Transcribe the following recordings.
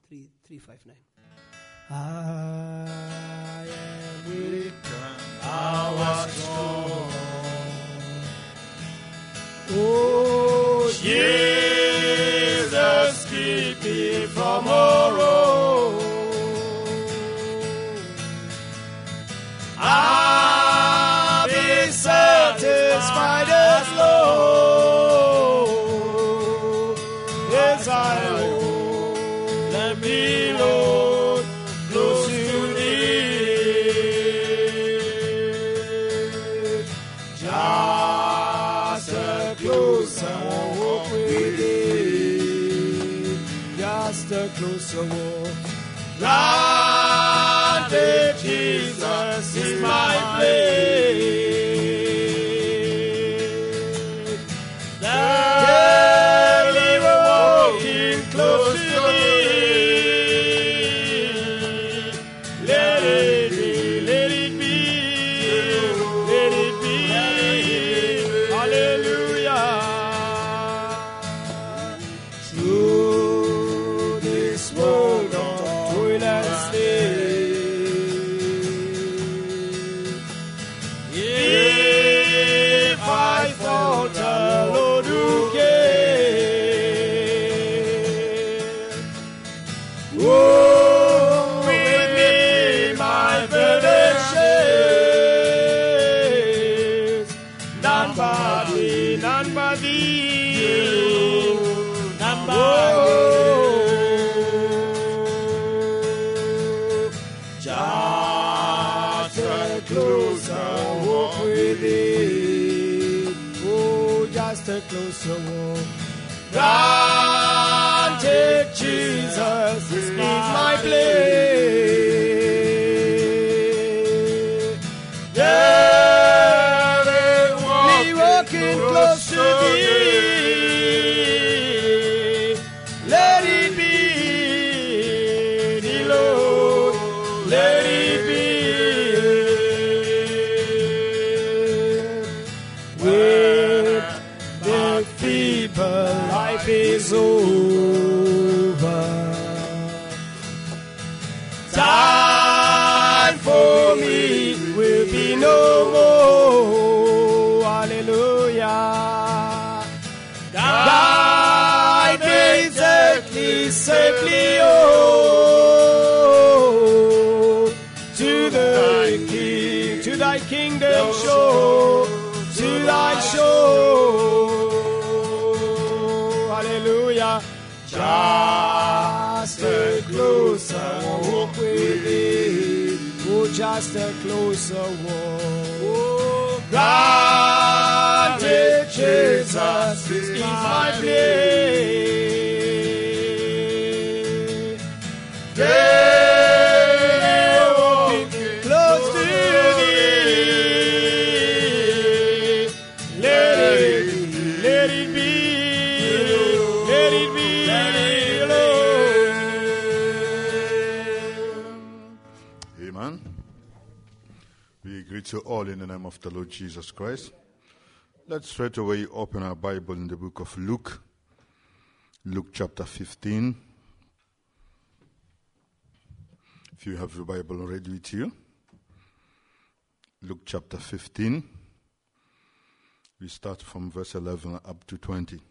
359. I am weak, thou art strong. Oh, Jesus, keep me from sorrow. I'll be satisfied as Lord as I hold. Let me, Lord, close to thee. Just a closer walk with thee. Just a closer walk. Granted, Jesus is my place. Daily walking close to thee. Let it be, let it be, let it be. Hallelujah. Through this world of toil and if I falter, Lord, who cares? Oh, with me, my burden shares. None but thee, none but thee, none but thee. Just a closer walk with thee. Oh, just a closer walk. Granted, Jesus is my place. Daily walking close to thee. Let it be, thee, Lord. Let it be. When the feeble life is over, time for me will be no more. Hallelujah. Guide me exactly, safely, oh, to the King, to thy kingdom shore, to thy shore. Hallelujah. Just a closer walk with thee. Oh, just a closer walk. Oh, granted, Jesus is my place. Daily walking close to thee. Let it be, let it be, Lord. Amen. We greet you all in the name of the Lord Jesus Christ. Let's straight away open our Bible in the book of Luke. Luke chapter 15. If you have your Bible already with you. Luke chapter 15. We start from verse 11 up to 20.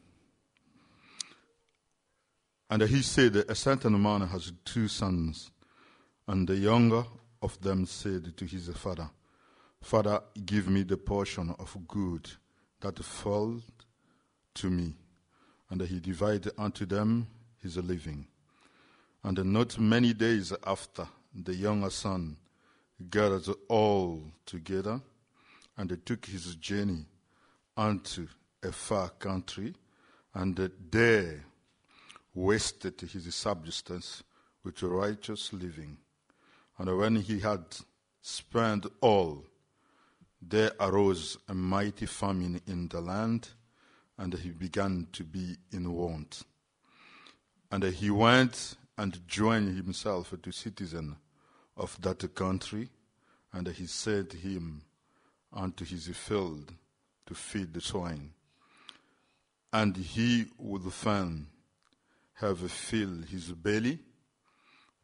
And he said, a certain man has 2 sons, and the younger of them said to his father, Father, give me the portion of good that fell to me. And he divided unto them his living. And not many days after, the younger son gathered all together, and took his journey unto a far country, and there wasted his substance with righteous living. And when he had spent all, there arose a mighty famine in the land, and he began to be in want. And he went and joined himself to citizen of that country, and he sent him unto his field to feed the swine. And he would fain have filled his belly,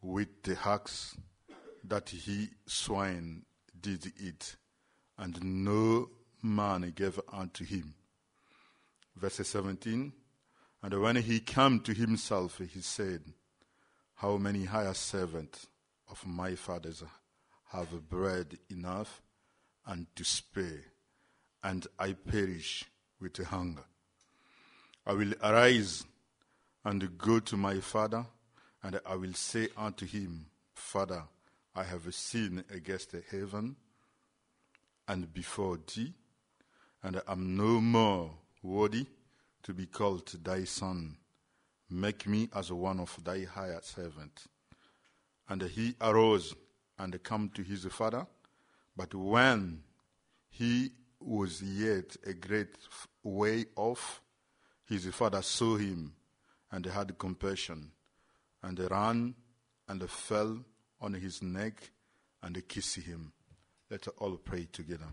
with the ox that he swine did eat, and no man gave unto him. Verse 17, and when he came to himself, he said, how many hired servants of my father's have bread enough and to spare, and I perish with hunger. I will arise and go to my father, and I will say unto him, Father, I have sinned against heaven and before thee, and I am no more worthy to be called thy son. Make me as one of thy hired servants. And he arose and came to his father. But when he was yet a great way off, his father saw him and had compassion, and ran and fell on his neck and kissed him. Let's all pray together.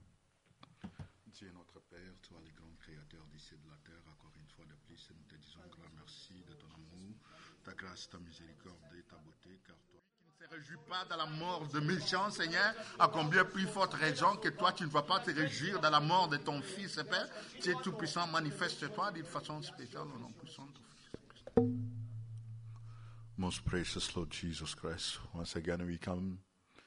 Dieu notre Père, toi le grand créateur du ciel et de la terre, encore une fois de plus, nous te disons grand merci de ton amour, ta grâce, ta miséricorde et ta beauté, car toi qui ne te réjouis pas de la mort de méchants, Seigneur, à combien plus forte raison que toi, tu ne vas pas te réjouir de la mort de ton Fils, Père. Tu es tout-puissant, manifeste-toi d'une façon spéciale au nom puissant de ton Fils. Most precious Lord Jesus Christ, once again we come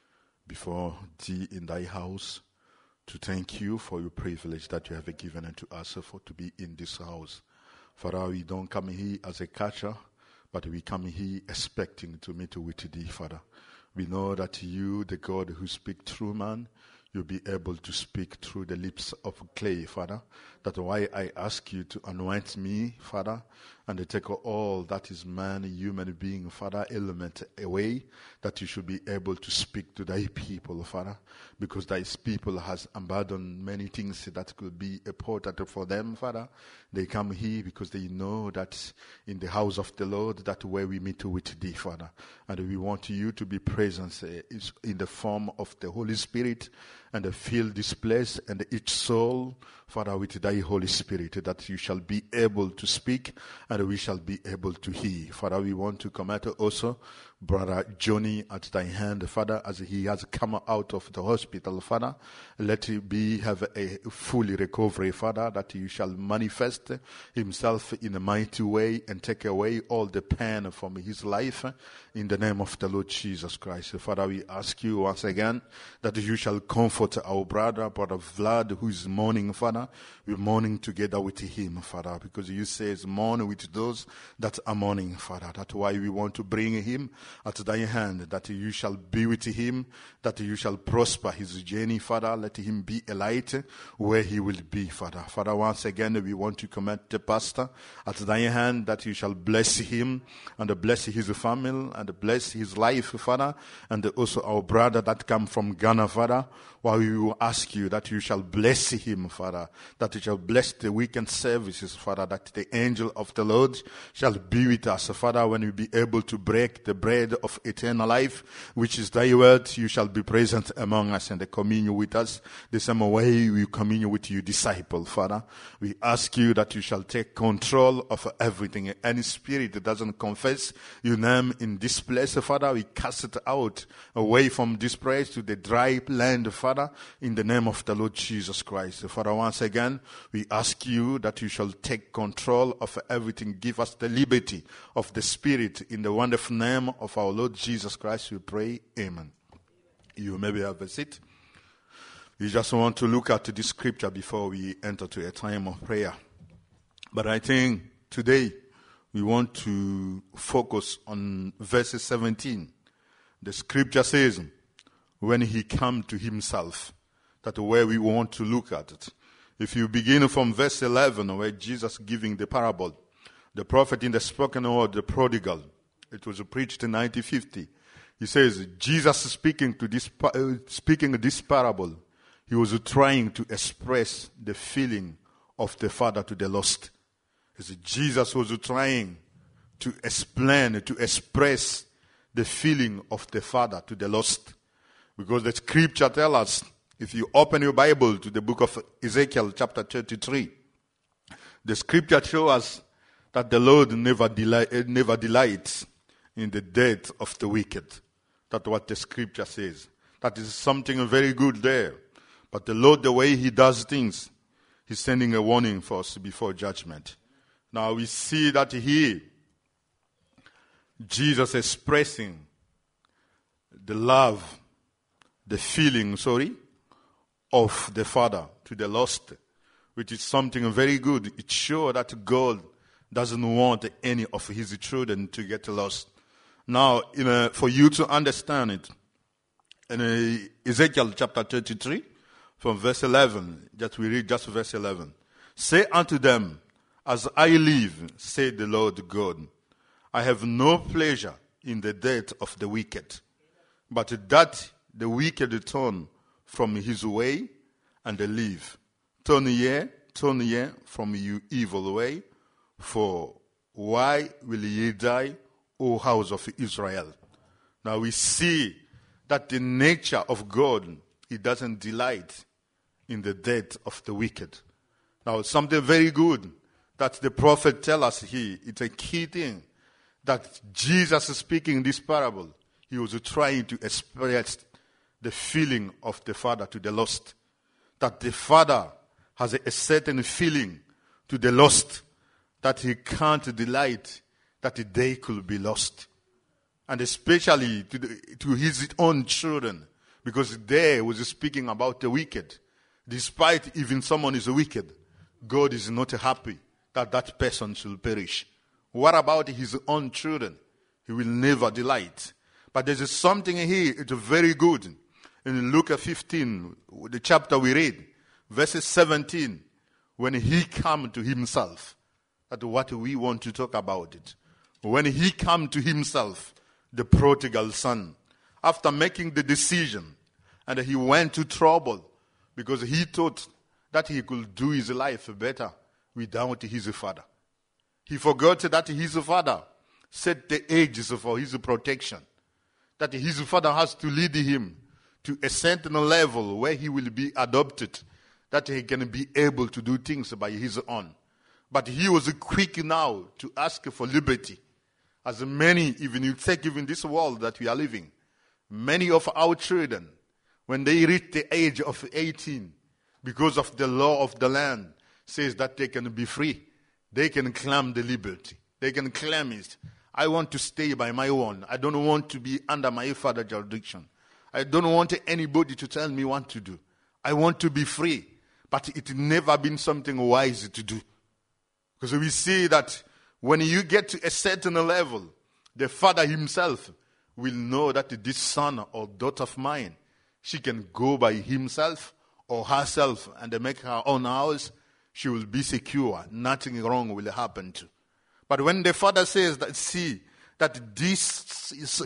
before thee in thy house to thank you for your privilege that you have given unto us for to be in this house. Father, we don't come here as a catcher, but we come here expecting to meet with thee, Father. We know that you, the God who speaks through man, you'll be able to speak through the lips of clay, Father. That's why I ask you to anoint me, Father, and to take all that is man, human being, Father, element away, that you should be able to speak to thy people, Father, because thy people has abandoned many things that could be important for them, Father. They come here because they know that in the house of the Lord, that's where we meet with thee, Father. And we want you to be present in the form of the Holy Spirit, and fill this place and each soul, Father, with thy Holy Spirit, that you shall be able to speak and we shall be able to hear. Father, we want to commit also Brother Johnny at thy hand, Father, as he has come out of the hospital, Father. Let him have a fully recovery, Father, that you shall manifest himself in a mighty way and take away all the pain from his life in the name of the Lord Jesus Christ. Father, we ask you once again that you shall comfort our brother Vlad, who is mourning, Father. We're mourning together with him, Father, because you say mourn with those that are mourning, Father. That's why we want to bring him at thy hand, that you shall be with him, that you shall prosper his journey, Father. Let him be a light where he will be, Father. Father, once again, we want to commit the pastor at thy hand, that you shall bless him and bless his family and bless his life, Father, and also our brother that come from Ghana, Father. While we will ask you that you shall bless him, Father, that you shall bless the weekend services, Father, that the angel of the Lord shall be with us, Father, when we be able to break the bread of eternal life, which is thy word. You shall be present among us and commune with us the same way we commune with you, disciple, Father. We ask you that you shall take control of everything. Any spirit that doesn't confess your name in this place, Father, we cast it out away from this place to the dry land, Father, in the name of the Lord Jesus Christ. Father, once again, we ask you that you shall take control of everything. Give us the liberty of the Spirit. In the wonderful name of our Lord Jesus Christ, we pray. Amen. You maybe have a seat. We just want to look at this scripture before we enter to a time of prayer. But I think today we want to focus on verse 17. The scripture says, when he came to himself, that's where we want to look at it. If you begin from verse 11, where Jesus giving the parable, the prophet in the spoken word, the prodigal, it was preached in 1950. He says, Jesus speaking this parable, he was trying to express the feeling of the father to the lost. Jesus was trying to explain, to express the feeling of the father to the lost. Because the scripture tells us, if you open your Bible to the book of Ezekiel chapter 33, the scripture shows us that the Lord never delights in the death of the wicked. That's what the scripture says. That is something very good there. But the Lord, the way he does things, he's sending a warning for us before judgment. Now we see that here, Jesus expressing the love, the feeling, of the Father to the lost, which is something very good. It's sure that God doesn't want any of his children to get lost. Now, for you to understand it, in Ezekiel chapter 33, from verse 11, that we read just verse 11. Say unto them, as I live, said the Lord God, I have no pleasure in the death of the wicked, but that the wicked turn from his way and live. Turn ye from your evil way, for why will ye die, O house of Israel? Now we see that the nature of God, he doesn't delight in the death of the wicked. Now something very good that the prophet tells us here, it's a key thing, that Jesus is speaking this parable. He was trying to express the feeling of the Father to the lost. That the Father has a certain feeling to the lost, that he can't delight that they could be lost. And especially to his own children, because there was speaking about the wicked. Despite even someone is wicked, God is not happy that that person should perish. What about his own children? He will never delight. But there's something here, it's very good. In Luke 15, the chapter we read, verses 17, when he came to himself, that's what we want to talk about it. When he came to himself, the prodigal son, after making the decision, and he went to trouble because he thought that he could do his life better without his father. He forgot that his father set the ages for his protection, that his father has to lead him to a certain level where he will be adopted, that he can be able to do things by his own. But he was quick now to ask for liberty. As many, even you take even this world that we are living, many of our children, when they reach the age of 18, because of the law of the land, says that they can be free. They can claim the liberty. They can claim it. I want to stay by my own. I don't want to be under my father's jurisdiction. I don't want anybody to tell me what to do. I want to be free. But it's never been something wise to do. Because we see that when you get to a certain level, the father himself will know that this son or daughter of mine, she can go by himself or herself and make her own house. She will be secure. Nothing wrong will happen to. But when the father says that, see, that this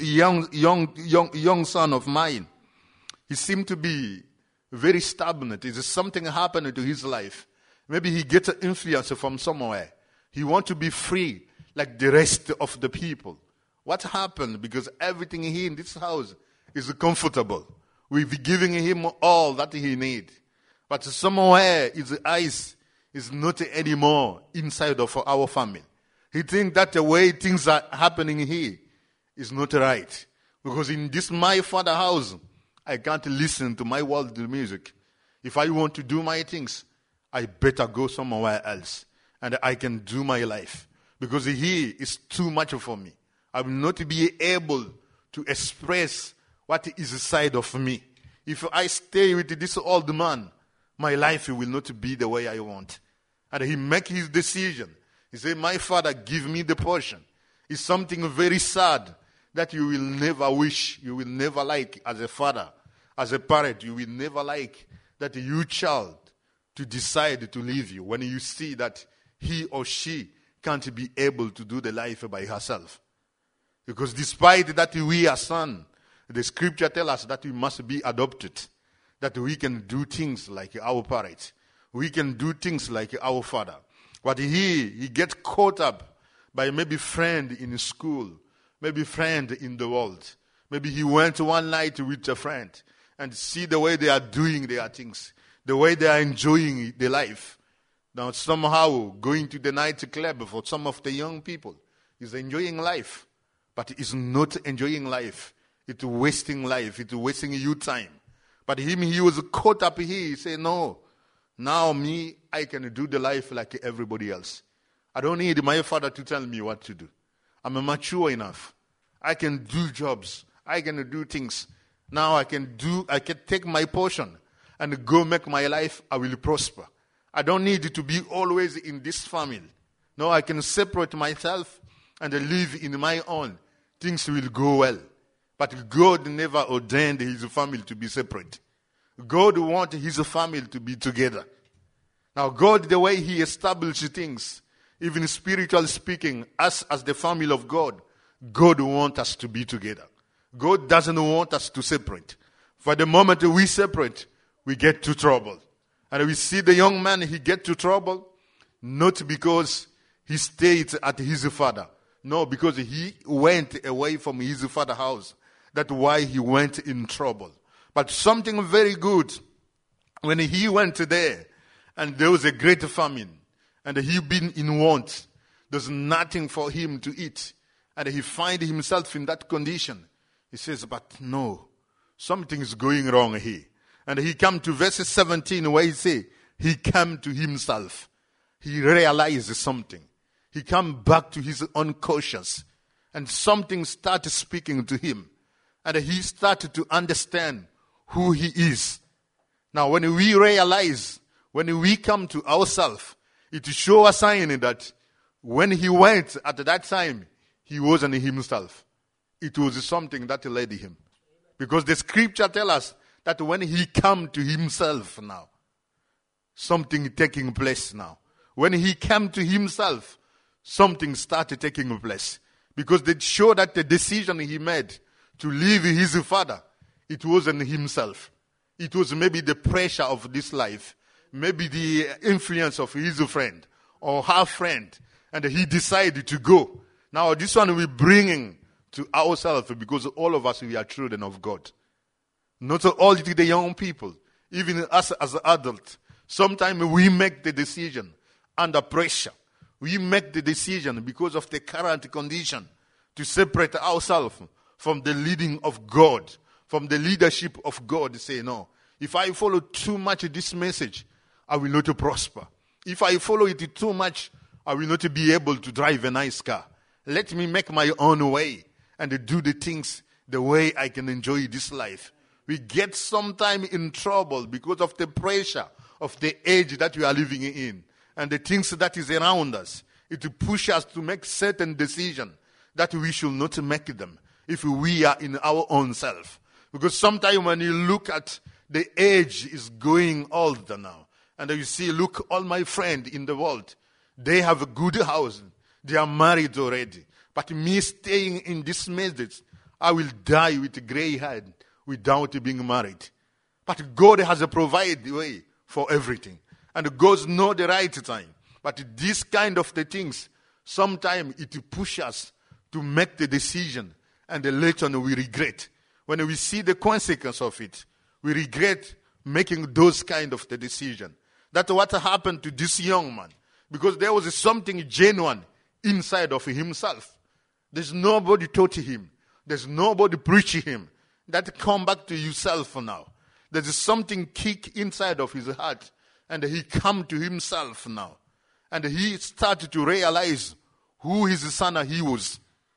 young son of mine, he seemed to be very stubborn. Is something happening to his life. Maybe he gets an influence from somewhere. He wants to be free like the rest of the people. What happened? Because everything here in this house is comfortable. We'll be giving him all that he needs. But somewhere his eyes is not anymore inside of our family. He thinks that the way things are happening here is not right. Because in this my father's house, I can't listen to my world music. If I want to do my things, I better go somewhere else. And I can do my life. Because here is too much for me. I will not be able to express what is inside of me. If I stay with this old man, my life will not be the way I want. And he make his decision. He said, my father, give me the portion. It's something very sad that you will never wish, you will never like as a father, as a parent. You will never like that your child to decide to leave you when you see that he or she can't be able to do the life by herself. Because despite that we are son, the scripture tells us that we must be adopted. That we can do things like our parents. We can do things like our father. But he gets caught up by maybe friend in school, maybe friend in the world. Maybe he went one night with a friend and see the way they are doing their things, the way they are enjoying their life. Now somehow going to the nightclub for some of the young people is enjoying life. but it's not enjoying life. It's wasting life. It's wasting you time. But him, he was caught up here. He said, no, now me, I can do the life like everybody else. I don't need my father to tell me what to do. I'm mature enough. I can do jobs. I can do things. Now I can take my portion and go make my life. I will prosper. I don't need to be always in this family. No, I can separate myself and live in my own. Things will go well. But God never ordained his family to be separate. God wants his family to be together. Now God, the way he established things, even spiritually speaking, us as the family of God, God wants us to be together. God doesn't want us to separate. For the moment we separate, we get to trouble. And we see the young man, he get to trouble, not because he stayed at his father. No, because he went away from his father's house. That's why he went in trouble. But something very good, when he went there, and there was a great famine, and he been in want, there's nothing for him to eat, and he find himself in that condition. He says, but no, something is going wrong here. And he come to verse 17 where he say, he came to himself. He realized something. He come back to his unconscious. And something started speaking to him. And he started to understand who he is. Now when we realize, when we come to ourselves, it shows a sign that when he went at that time, he wasn't himself. It was something that led him. Because the scripture tells us that when he come to himself now, something taking place now. When he came to himself, something started taking place. Because they show that the decision he made to leave his father, it wasn't himself. It was maybe the pressure of this life. Maybe the influence of his friend or her friend. And he decided to go. Now this one we're bringing to ourselves because all of us, we are children of God. Not all the young people, even us as adults. Sometimes we make the decision under pressure. We make the decision because of the current condition to separate ourselves from the leading of God, from the leadership of God. Say, no, if I follow too much this message, I will not prosper. If I follow it too much, I will not be able to drive a nice car. Let me make my own way and do the things the way I can enjoy this life. We get sometime in trouble because of the pressure of the age that we are living in and the things that is around us. It pushes us to make certain decisions that we should not make them if we are in our own self. Because sometimes when you look at the age is going older now, and you see, look, all my friends in the world, they have a good house. They are married already. But me staying in this message, I will die with a gray head without being married. But God has provided the way for everything. And God knows the right time. But this kind of the things, sometimes it pushes us to make the decision. And later on we regret. When we see the consequence of it, we regret making those kind of the decision. That's what happened to this young man. Because there was something genuine inside of himself. There's nobody taught him. There's nobody preaching him. That come back to yourself now. There's something kick inside of his heart. And he come to himself now. And he started to realize who his son he was.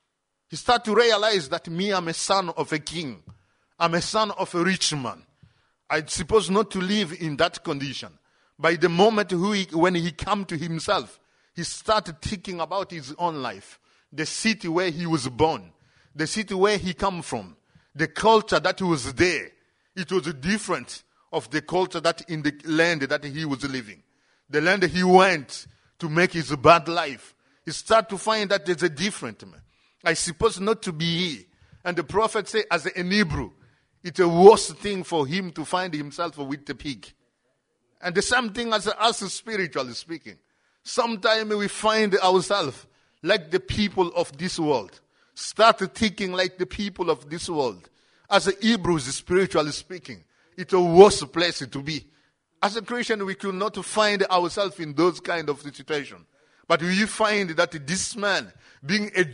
He started to realize that me, I'm a son of a king. I'm a son of a rich man. I'm supposed not to live in that condition. By the moment when he come to himself, he started thinking about his own life. The city where he was born. The city where he come from. The culture that was there. It was different of the culture that in the land that he was living. The land he went to make his bad life. He started to find that there's a different man. I suppose not to be he. And the prophet said, as an Hebrew, it's a worse thing for him to find himself with the pig. And the same thing as us spiritually speaking. Sometimes we find ourselves like the people of this world. Start thinking like the people of this world. As a Hebrews, spiritually speaking, it's a worse place to be. As a Christian, we could not find ourselves in those kind of situations. But we find that this man, being a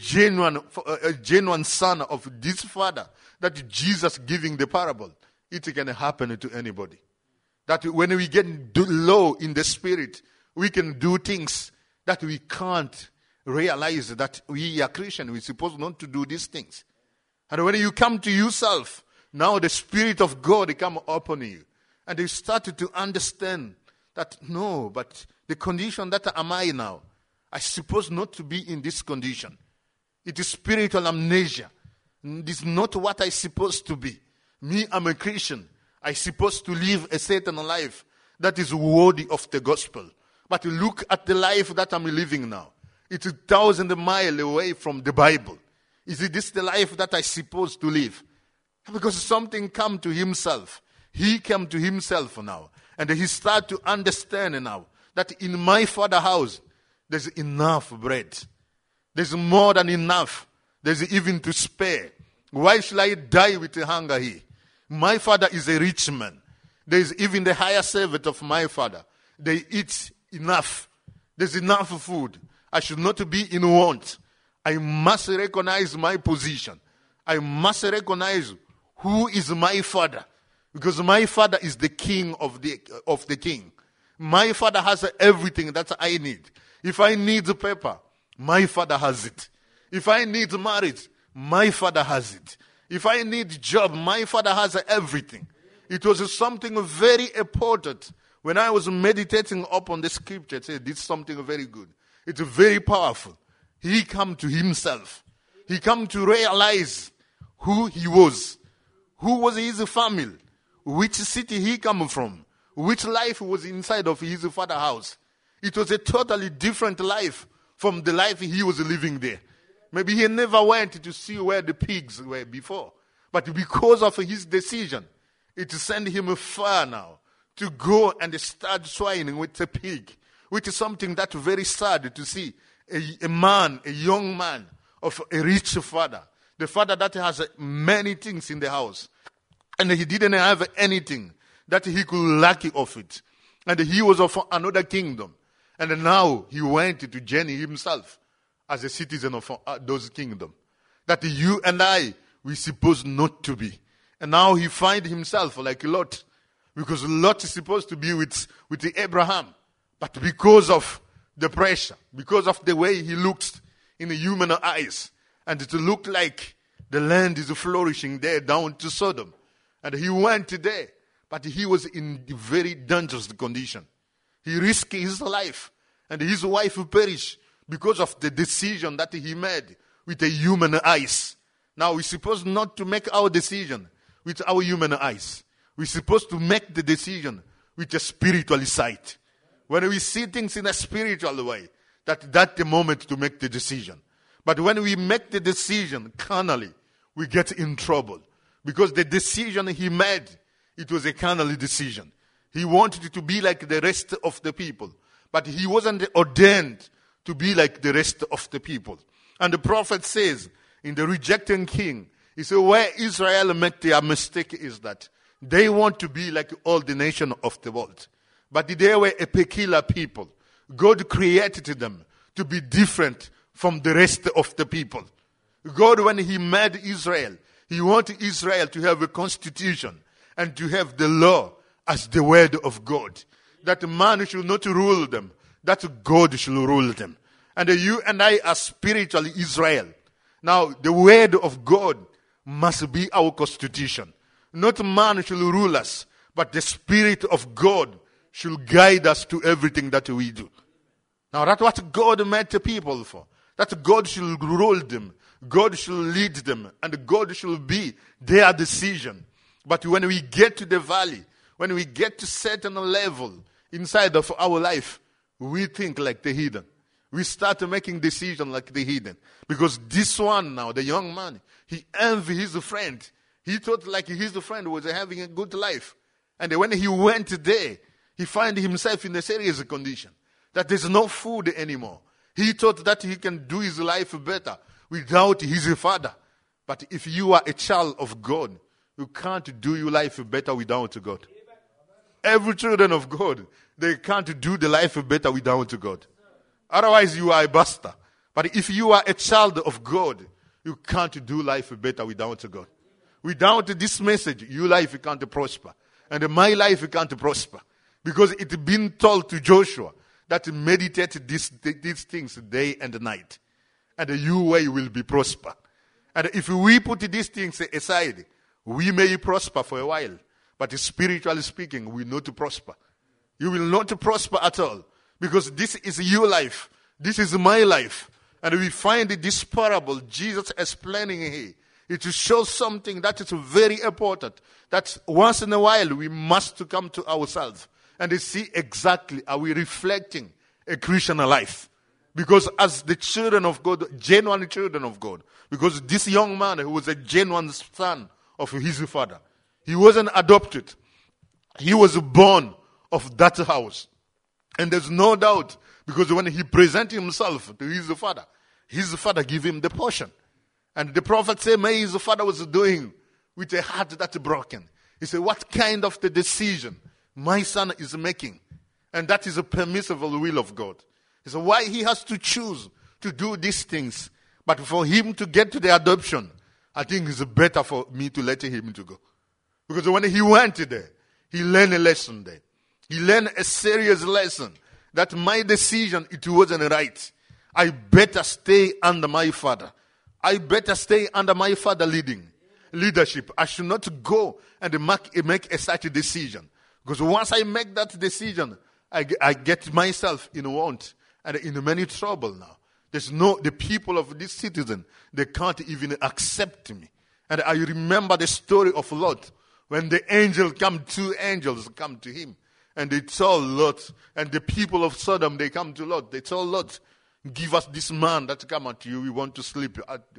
genuine son of this father, that Jesus giving the parable, it can happen to anybody. That when we get low in the spirit, we can do things that we can't realize that we are Christian. We're supposed not to do these things. And when you come to yourself, now the Spirit of God come upon you. And you start to understand that, no, but the condition that am I now, I suppose not to be in this condition. It is spiritual amnesia. It is not what I supposed to be. Me, I'm a Christian. I supposed to live a certain life that is worthy of the gospel. But look at the life that I'm living now. It's 1,000 miles away from the Bible. Is this the life that I supposed to live? Because something come to himself. He came to himself now. And he start to understand now that in my Father's house, there's enough bread. There's more than enough. There's even to spare. Why should I die with hunger here? My father is a rich man. There is even the higher servant of my father. They eat enough. There's enough food. I should not be in want. I must recognize my position. I must recognize who is my father. Because my father is the king of the king. My father has everything that I need. If I need paper, my father has it. If I need marriage, my father has it. If I need job, my father has everything. It was something very important. When I was meditating upon the scripture, it said, this is something very good. It's very powerful. He come to himself. He come to realize who he was. Who was his family? Which city he come from? Which life was inside of his father's house? It was a totally different life from the life he was living there. Maybe he never went to see where the pigs were before. But because of his decision, it sent him far now to go and start swining with a pig, which is something that's very sad to see. A young man of a rich father, the father that has many things in the house, and he didn't have anything that he could lack of it. And he was of another kingdom. And now he went to journey himself as a citizen of those kingdoms. That you and I, we supposed not to be. And now he find himself like Lot. Because Lot is supposed to be with Abraham. But because of the pressure, because of the way he looks in the human eyes, and it looked like the land is flourishing there down to Sodom. And he went there, but he was in a very dangerous condition. He risked his life, and his wife perished because of the decision that he made with the human eyes. Now, we're supposed not to make our decision with our human eyes. We're supposed to make the decision with a spiritual sight. When we see things in a spiritual way, that's the moment to make the decision. But when we make the decision carnally, we get in trouble. Because the decision he made, it was a carnal decision. He wanted to be like the rest of the people. But he wasn't ordained to be like the rest of the people. And the prophet says, in the rejecting king, he said, where Israel made their mistake is that they want to be like all the nations of the world. But they were a peculiar people. God created them to be different from the rest of the people. God, when he made Israel, he wanted Israel to have a constitution and to have the law as the word of God. That man should not rule them, that God should rule them. And you and I are spiritual Israel. Now, the word of God must be our constitution. Not man should rule us, but the Spirit of God should guide us to everything that we do. Now, that's what God made the people for. That God should rule them. God should lead them. And God should be their decision. But when we get to the valley, when we get to certain level inside of our life, we think like the heathen. We start making decisions like the heathen. Because this one now, the young man, he envied his friend. He thought like his friend was having a good life. And when he went there, he found himself in a serious condition. That there's no food anymore. He thought that he can do his life better without his father. But if you are a child of God, you can't do your life better without God. Every children of God, they can't do the life better without God. Otherwise, you are a bastard. But if you are a child of God, you can't do life better without God. Without this message, your life can't prosper. And my life can't prosper. Because it's been told to Joshua that meditate these things day and night. And your way will be prosper. And if we put these things aside, we may prosper for a while. But spiritually speaking, we will not prosper. You will not prosper at all. Because this is your life. This is my life. And we find this parable, Jesus explaining here. It shows something that is very important. That once in a while we must come to ourselves and see exactly are we reflecting a Christian life. Because as the children of God, genuine children of God, because this young man who was a genuine son of his father, he wasn't adopted. He was born of that house. And there's no doubt, because when he presented himself to his father gave him the portion. And the prophet said, may his father was doing with a heart that's broken. He said, what kind of the decision my son is making? And that is a permissible will of God. He said, why he has to choose to do these things? But for him to get to the adoption, I think it's better for me to let him to go. Because when he went there, he learned a lesson there. He learned a serious lesson that my decision, it wasn't right. I better stay under my father. I better stay under my father leadership. I should not go and make a such a decision. Because once I make that decision, I get myself in want and in many trouble now. The people of this citizen, they can't even accept me. And I remember the story of Lot. When the two angels come to him. And they told Lot, and the people of Sodom, they come to Lot. They told Lot, give us this man that come at you. We want to sleep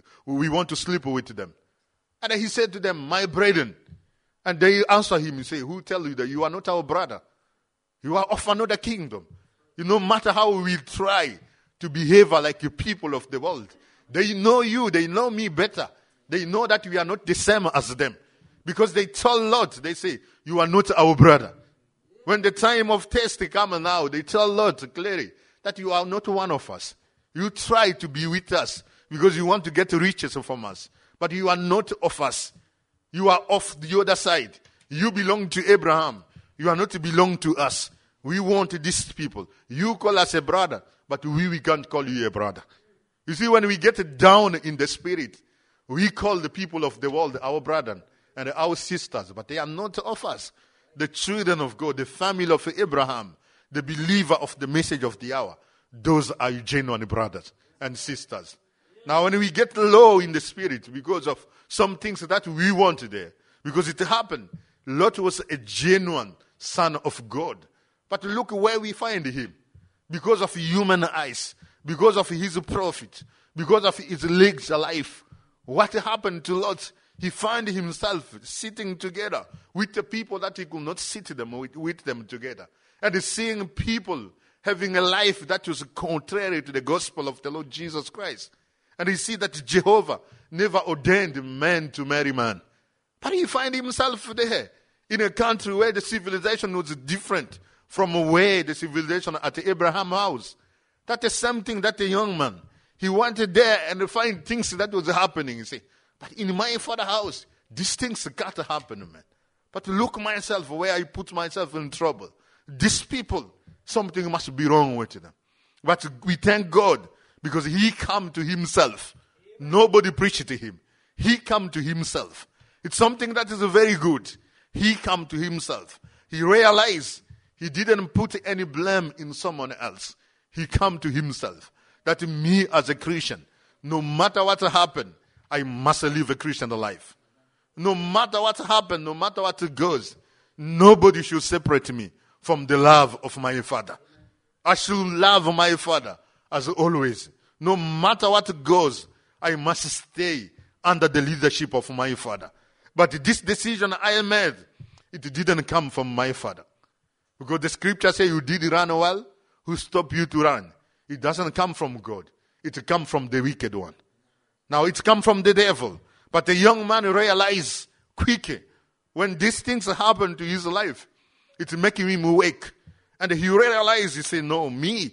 with them. And he said to them, my brethren. And they answer him and say, who tell you that you are not our brother? You are of another kingdom. No matter how we try to behave like the people of the world, they know you, they know me better. They know that we are not the same as them. Because they tell Lot, they say, you are not our brother. When the time of test comes now, they tell Lot clearly that you are not one of us. You try to be with us because you want to get riches from us. But you are not of us. You are of the other side. You belong to Abraham. You are not belong to us. We want these people. You call us a brother, but we can't call you a brother. You see, when we get down in the spirit, we call the people of the world our brother and our sisters, but they are not of us. The children of God, the family of Abraham, the believer of the message of the hour, those are genuine brothers and sisters. Now, when we get low in the spirit because of some things that we want there, because it happened, Lot was a genuine son of God. But look where we find him. Because of human eyes, because of his profit, because of his legs alive. What happened to Lot? He found himself sitting together with the people that he could not sit with them together. And seeing people having a life that was contrary to the gospel of the Lord Jesus Christ. And he see that Jehovah never ordained man to marry man. But he find himself there in a country where the civilization was different from where the civilization at Abraham's house. That is something that a young man, he wanted there and find things that was happening. You see, but in my father's house, these things can't happen, man. But look myself where I put myself in trouble. These people, something must be wrong with them. But we thank God because he come to himself. Nobody preached to him. He come to himself. It's something that is very good. He come to himself. He realized he didn't put any blame in someone else. He come to himself. That me as a Christian, no matter what happened, I must live a Christian life. No matter what happened, no matter what goes, nobody should separate me from the love of my Father. I should love my Father as always. No matter what goes, I must stay under the leadership of my Father. But this decision I made, it didn't come from my Father. Because the scripture says you did run well, who stopped you to run? It doesn't come from God. It comes from the wicked one. Now it comes from the devil. But the young man realized quickly when these things happen to his life, it's making him awake. And he realized, he said, no, me,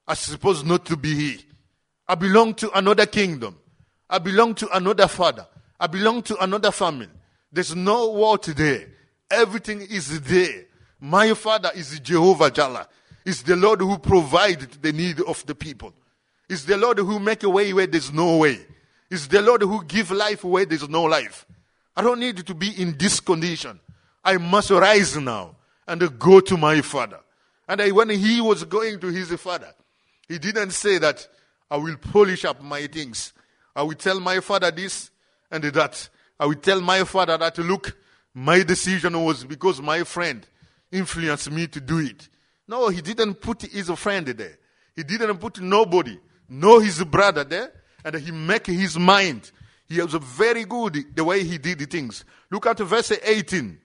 I'm supposed not to be here. I belong to another kingdom. I belong to another father. I belong to another family. There's no what there. Everything is there. My father is Jehovah Jireh. It's the Lord who provides the need of the people. It's the Lord who makes a way where there's no way. It's the Lord who gives life where there's no life. I don't need to be in this condition. I must rise now and go to my father. And when he was going to his father, he didn't say that I will polish up my things. I will tell my father this and that. I will tell my father that, look, my decision was because my friend influenced me to do it. No, he didn't put his friend there. He didn't put nobody, no his brother there. And he make his mind. He was very good the way he did the things. Look at verse 18.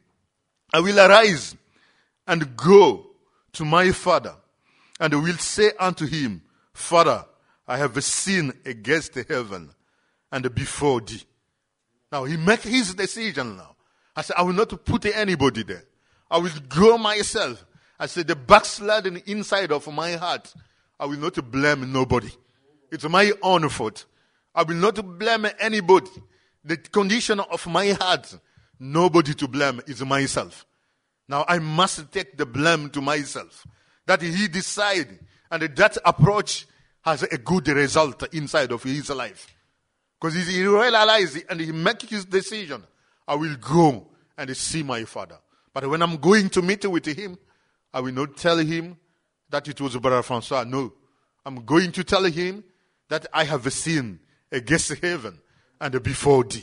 I will arise and go to my father, and will say unto him, Father, I have sinned against heaven and before thee. Now he make his decision now. I said, I will not put anybody there. I will go myself. I said, the backsliding inside of my heart, I will not blame nobody. It's my own fault. I will not blame anybody. The condition of my heart, nobody to blame is myself. Now I must take the blame to myself. That he decide, and that approach has a good result inside of his life. Because he realizes and he makes his decision. I will go and see my father. But when I'm going to meet with him, I will not tell him that it was Brother Francois. No. I'm going to tell him that I have sinned against heaven and before thee.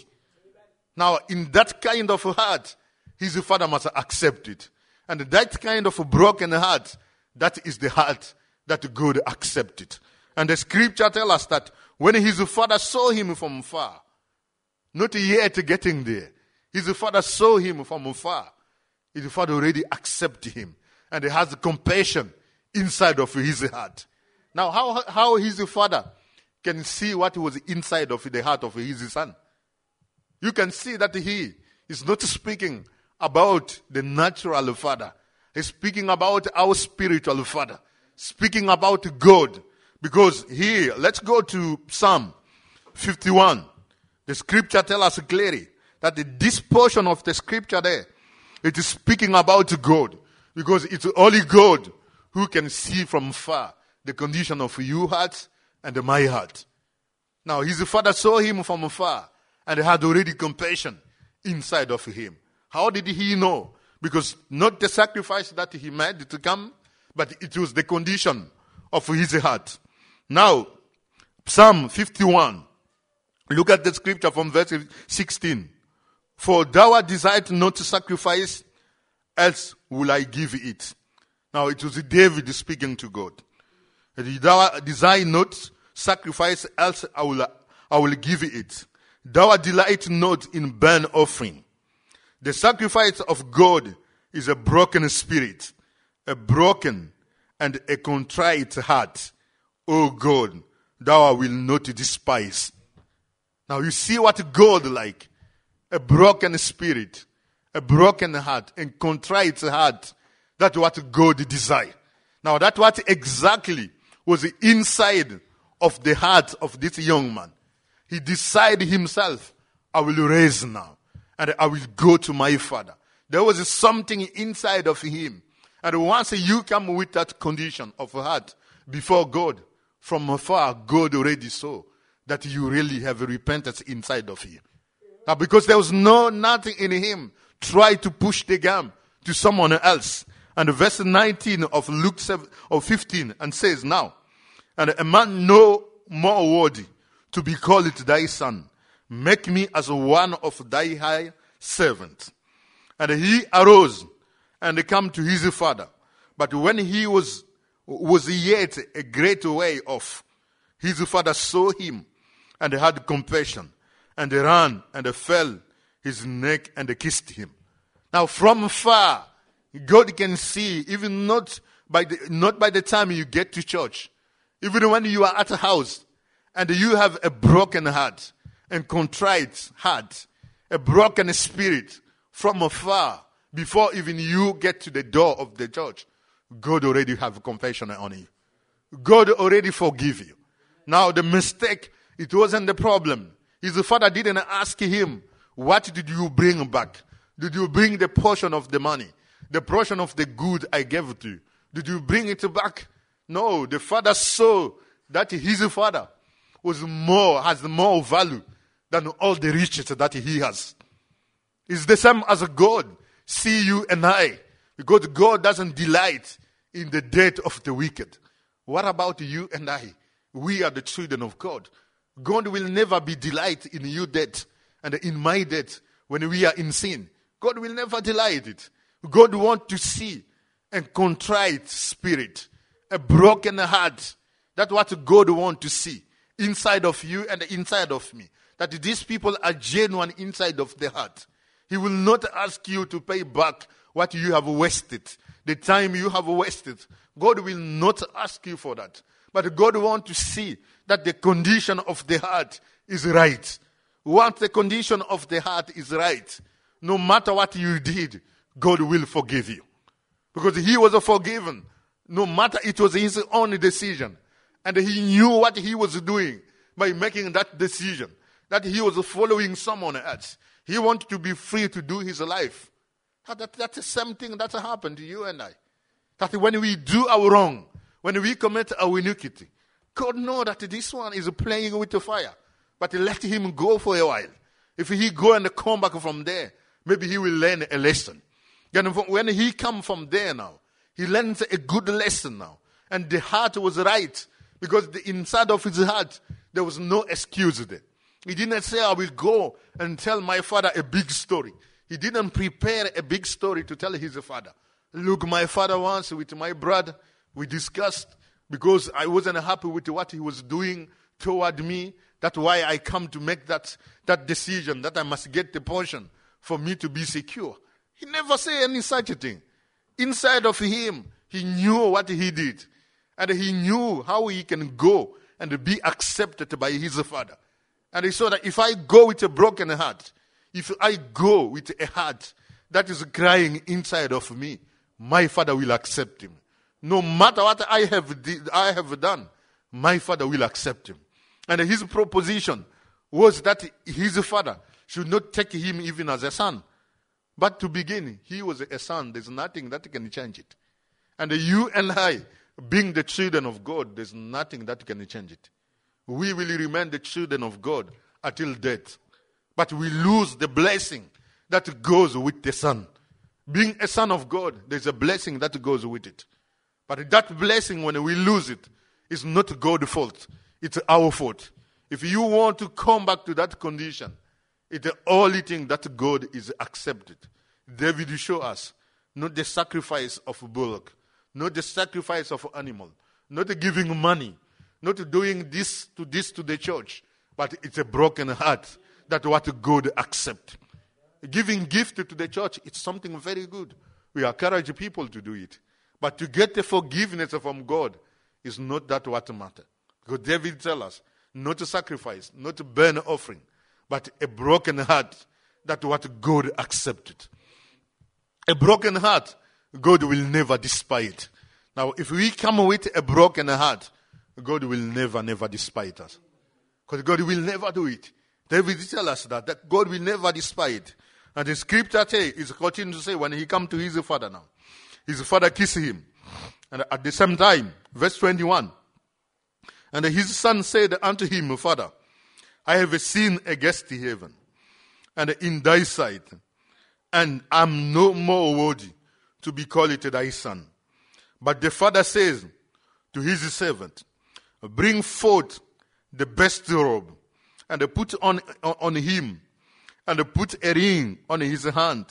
Now, in that kind of heart, his father must accept it. And that kind of broken heart, that is the heart that God accepted. And the scripture tells us that when his father saw him from far, not yet getting there, his father saw him from far. His father already accepted him. And he has compassion inside of his heart. Now, how his father can see what was inside of the heart of his son? You can see that he is not speaking about the natural father. He's speaking about our spiritual father. Speaking about God. Because here, let's go to Psalm 51. The scripture tells us clearly that this portion of the scripture there, it is speaking about God. Because it's only God who can see from far the condition of your heart and my heart. Now, his father saw him from afar and had already compassion inside of him. How did he know? Because not the sacrifice that he made to come, but it was the condition of his heart. Now, Psalm 51. Look at the scripture from verse 16. For thou desired not to sacrifice, else will I give it. Now, it was David speaking to God. Thou desire not sacrifice, else I will give it. Thou delight not in burnt offering. The sacrifice of God is a broken spirit, a broken and a contrite heart. O God, thou will not despise. Now you see what God like. A broken spirit, a broken heart, and contrite heart. That's what God desires. Now that's what exactly was inside of the heart of this young man. He decided himself, I will raise now, and I will go to my father. There was something inside of him. And once you come with that condition of heart before God, from afar, God already saw that you really have repentance inside of you. Now, because there was nothing in him, try to push the gap to someone else. And verse 19 of Luke 15 and says, now, and a man no more worthy to be called thy son, make me as one of thy high servants. And he arose and came to his father. But when he was yet a great way off, his father saw him and had compassion, and ran and fell his neck and kissed him. Now from far, God can see, even not by the time you get to church, even when you are at a house and you have a broken heart and contrite heart, a broken spirit, from afar, before even you get to the door of the church, God already have compassion on you. God already forgive you. Now the mistake, it wasn't the problem. His father didn't ask him, what did you bring back? Did you bring the portion of the money? The portion of the good I gave to you? Did you bring it back? No, the father saw that his father has more value than all the riches that he has. It's the same as God see you and I, because God doesn't delight in the death of the wicked. What about you and I? We are the children of God. God will never be delight in your death and in my death when we are in sin. God will never delight it. God wants to see a contrite spirit, a broken heart. That's what God wants to see inside of you and inside of me. That these people are genuine inside of the heart. He will not ask you to pay back what you have wasted, the time you have wasted. God will not ask you for that. But God wants to see that the condition of the heart is right. Once the condition of the heart is right, no matter what you did, God will forgive you. Because he was forgiven, no matter it was his own decision. And he knew what he was doing by making that decision, that he was following someone else. He wanted to be free to do his life. That's the same thing that happened to you and I. That when we do our wrong, when we commit our iniquity, God knows that this one is playing with the fire. But let him go for a while. If he go and come back from there, maybe he will learn a lesson. Then when he come from there now, he learns a good lesson now. And the heart was right. Because inside of his heart, there was no excuse there. He didn't say, I will go and tell my father a big story. He didn't prepare a big story to tell his father. Look, my father once with my brother, we discussed because I wasn't happy with what he was doing toward me. That's why I come to make that decision that I must get the portion for me to be secure. He never said any such a thing. Inside of him, he knew what he did. And he knew how he can go and be accepted by his father. And he saw that if I go with a broken heart, if I go with a heart that is crying inside of me, my father will accept him. No matter what I have done, my father will accept him. And his proposition was that his father should not take him even as a son. But to begin, he was a son. There's nothing that can change it. And you and I, being the children of God, there's nothing that can change it. We will remain the children of God until death. But we lose the blessing that goes with the son. Being a son of God, there's a blessing that goes with it. But that blessing, when we lose it, is not God's fault. It's our fault. If you want to come back to that condition, it's the only thing that God is accepted. David showed us, not the sacrifice of bullock, not the sacrifice of animal, not the giving money, not doing this to the church, but it's a broken heart that what God accepts. Giving gift to the church, it's something very good. We encourage people to do it. But to get the forgiveness from God is not that what matters. Because David tells us, not a sacrifice, not a burnt offering, but a broken heart, that what God accepted. A broken heart, God will never despise it. Now, if we come with a broken heart, God will never despise us. Because God will never do it. David tells us that God will never despise it. And the scripture is continuing to say, when he come to his father now, his father kissed him. And at the same time, verse 21, and his son said unto him, Father, I have sinned against heaven and in thy sight, and am no more worthy to be called thy son. But the father says to his servant, bring forth the best robe, and put on him, and put a ring on his hand,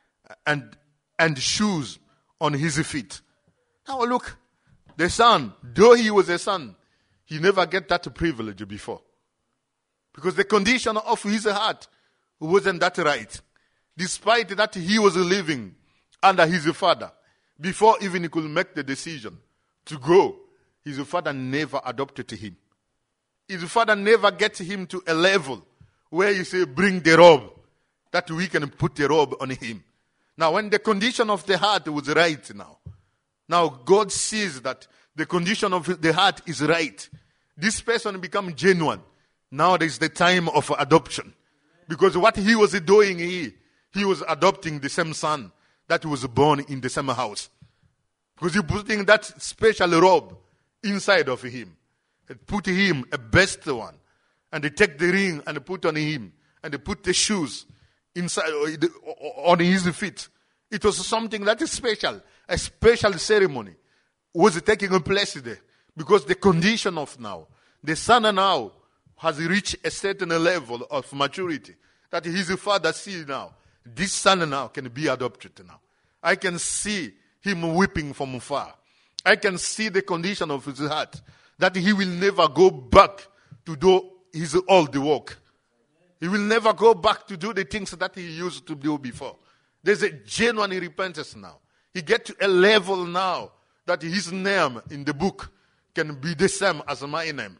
and shoes on his feet. Now look, the son, though he was a son, he never get that privilege before. Because the condition of his heart wasn't that right. Despite that he was living under his father, before even he could make the decision to go, his father never adopted him. His father never gets him to a level where you say, bring the robe, that we can put the robe on him. Now, when the condition of the heart was right now God sees that The condition of the heart is right. This person become genuine. Now there is the time of adoption. Because what he was doing, he was adopting the same son that was born in the same house. Because he putting that special robe inside of him. It put him a best one. And they take the ring and they put on him. And they put the shoes inside on his feet. It was something that is special. A special ceremony was taking place there. Because the condition of now, the son now has reached a certain level of maturity that his father see now. This son now can be adopted now. I can see him weeping from afar. I can see the condition of his heart that he will never go back to do his old work. He will never go back to do the things that he used to do before. There's a genuine repentance now. He get to a level now that his name in the book can be the same as my name.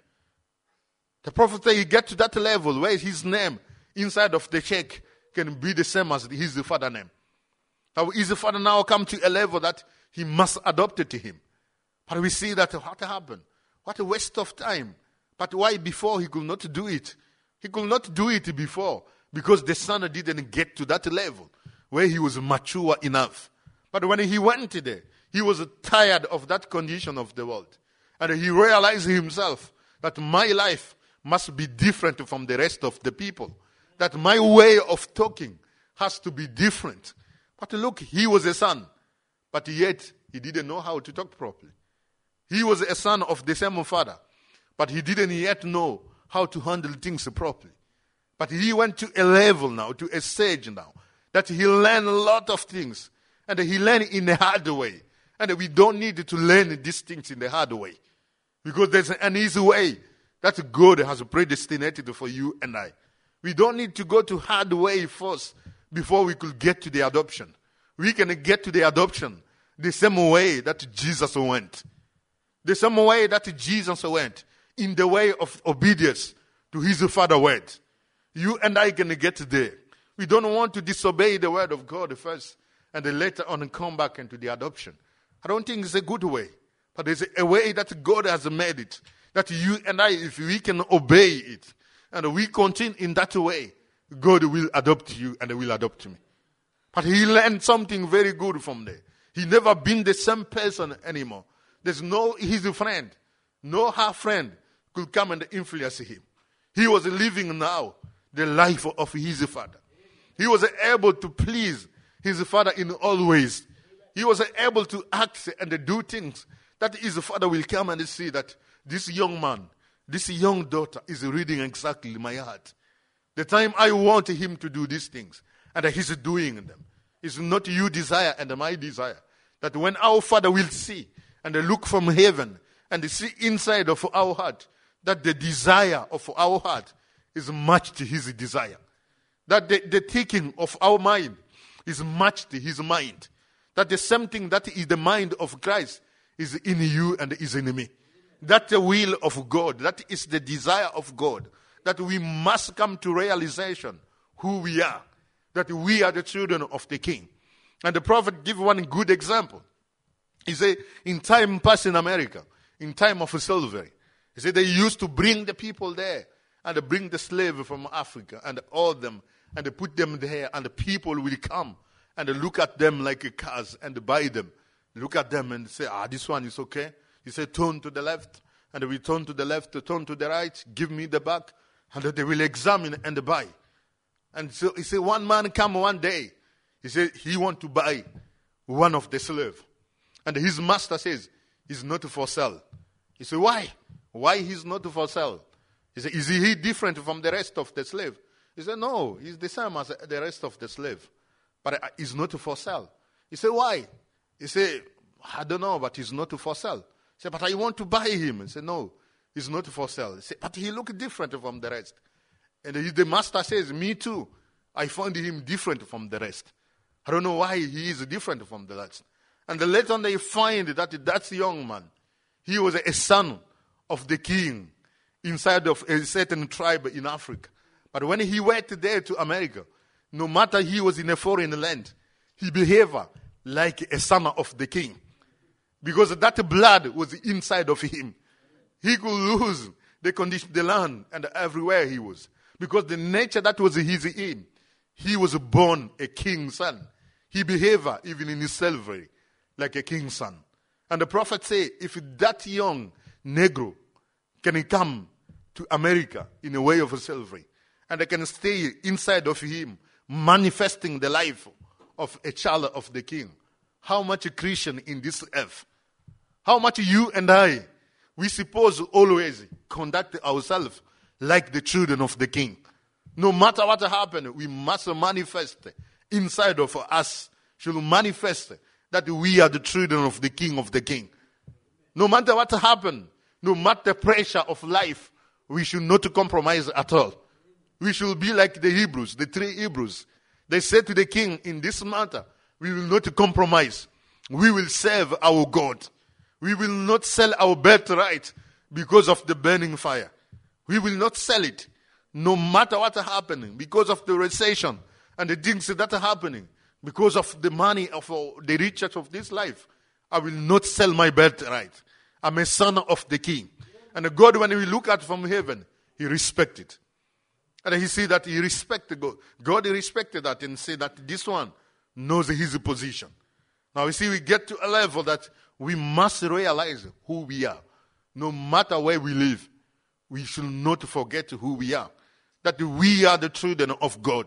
The prophet said he get to that level where his name inside of the check can be the same as his father name. Now his father now come to a level that he must adopt it to him. But we see that what happened? What a waste of time. But why before he could not do it? He could not do it before because the son didn't get to that level where he was mature enough. But when he went there, he was tired of that condition of the world. And he realized himself that my life must be different from the rest of the people. That my way of talking has to be different. But look, he was a son. But yet, he didn't know how to talk properly. He was a son of the same father. But he didn't yet know how to handle things properly. But he went to a level now, to a stage now, that he learned a lot of things. And he learned in a hard way. And we don't need to learn these things in the hard way. Because there's an easy way that God has predestinated for you and I. We don't need to go to hard way first before we could get to the adoption. We can get to the adoption the same way that Jesus went. The same way that Jesus went. In the way of obedience to his Father's word. You and I can get there. We don't want to disobey the word of God first and then later on come back into the adoption. I don't think it's a good way. But there's a way that God has made it. That you and I, if we can obey it, and we continue in that way, God will adopt you and will adopt me. But he learned something very good from there. He never been the same person anymore. There's no his friend, no her friend could come and influence him. He was living now the life of his father. He was able to please his father in all ways. He was able to act and do things that his father will come and see that this young man, this young daughter is reading exactly my heart. The time I want him to do these things, and he's doing them. It's not your desire and my desire. That when our Father will see and look from heaven and see inside of our heart, that the desire of our heart is matched to his desire. That the thinking of our mind is matched to his mind. That the same thing that is the mind of Christ is in you and is in me. That's the will of God. That is the desire of God. That we must come to realization who we are. That we are the children of the King. And the prophet gave one good example. He said, in time past in America, in time of slavery, he said they used to bring the people there and they bring the slave from Africa and all them and they put them there and the people will come and they look at them like cars and they buy them. Look at them and say, this one is okay. He said, turn to the left. And we turn to the left, turn to the right, give me the back. And they will examine and buy. And so he said, one man come one day. He said, he want to buy one of the slave. And his master says, he's not for sale. He said, why? Why he's not for sale? He said, is he different from the rest of the slave? He said, no, he's the same as the rest of the slave. But he's not for sale. He said, why? He said, I don't know, but he's not for sale. He said, but I want to buy him. He said, no, he's not for sale. He said, but he looked different from the rest. And the master says, me too. I found him different from the rest. I don't know why he is different from the rest. And later on they find that young man, he was a son of the king inside of a certain tribe in Africa. But when he went there to America, no matter he was in a foreign land, he behaved like a son of the king. Because that blood was inside of him. He could lose the condition, the land, and everywhere he was. Because the nature that was his in, he was born a king's son. He behaved, even in his slavery, like a king's son. And the prophet say, if that young Negro can come to America in a way of slavery, and they can stay inside of him, manifesting the life of a child of the king, how much a Christian in this earth, how much you and I, we suppose always conduct ourselves like the children of the king. No matter what happens, we must manifest inside of us, should manifest that we are the children of the king of the king. No matter what happens, no matter the pressure of life, we should not compromise at all. We should be like the Hebrews, the 3 Hebrews. They said to the king, in this matter, we will not compromise. We will serve our God. We will not sell our birthright because of the burning fire. We will not sell it. No matter what is happening, because of the recession and the things that are happening, because of the money of the riches of this life, I will not sell my birthright. I'm a son of the king. And God, when we look at from heaven, he respected. And he see that he respected God. God respected that and say that this one knows his position. Now we see we get to a level that we must realize who we are. No matter where we live, we should not forget who we are. That we are the children of God.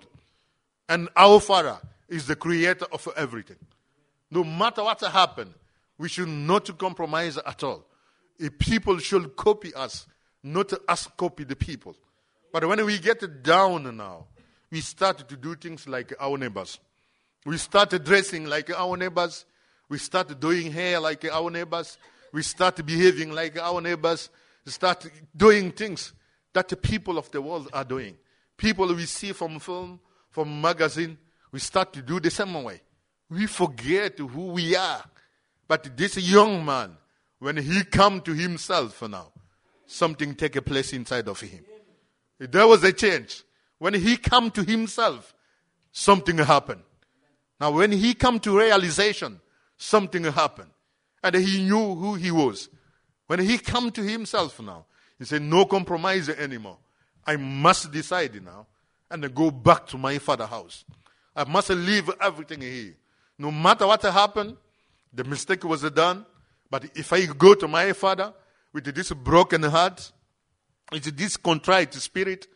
And our Father is the creator of everything. No matter what happens, we should not compromise at all. If people should copy us, not us copy the people. But when we get down now, we start to do things like our neighbors. We start dressing like our neighbors. We start doing hair like our neighbors. We start behaving like our neighbors. We start doing things that the people of the world are doing. People we see from film, from magazine, we start to do the same way. We forget who we are. But this young man, when he come to himself now, something take a place inside of him. There was a change. When he come to himself, something happened. Now when he come to realization, something happened. And he knew who he was. When he come to himself now, he said, no compromise anymore. I must decide now and go back to my father's house. I must leave everything here. No matter what happened, the mistake was done. But if I go to my father with this broken heart, with this contrite spirit,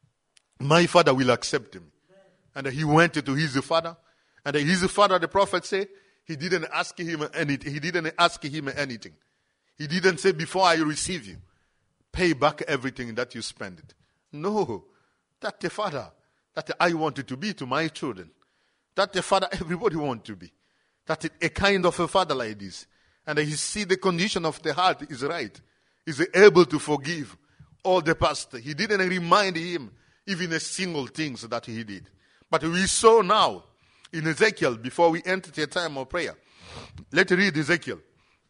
my father will accept him. And he went to his father. And his father, the prophet said, he didn't ask him anything. He didn't ask him anything. He didn't say, before I receive you, pay back everything that you spent. No. That's the father that I wanted to be to my children. That's the father everybody wants to be. That's a kind of a father like this. And he see the condition of the heart is right. He's able to forgive all the past. He didn't remind him even a single things that he did. But we saw now in Ezekiel, before we enter the time of prayer. Let's read Ezekiel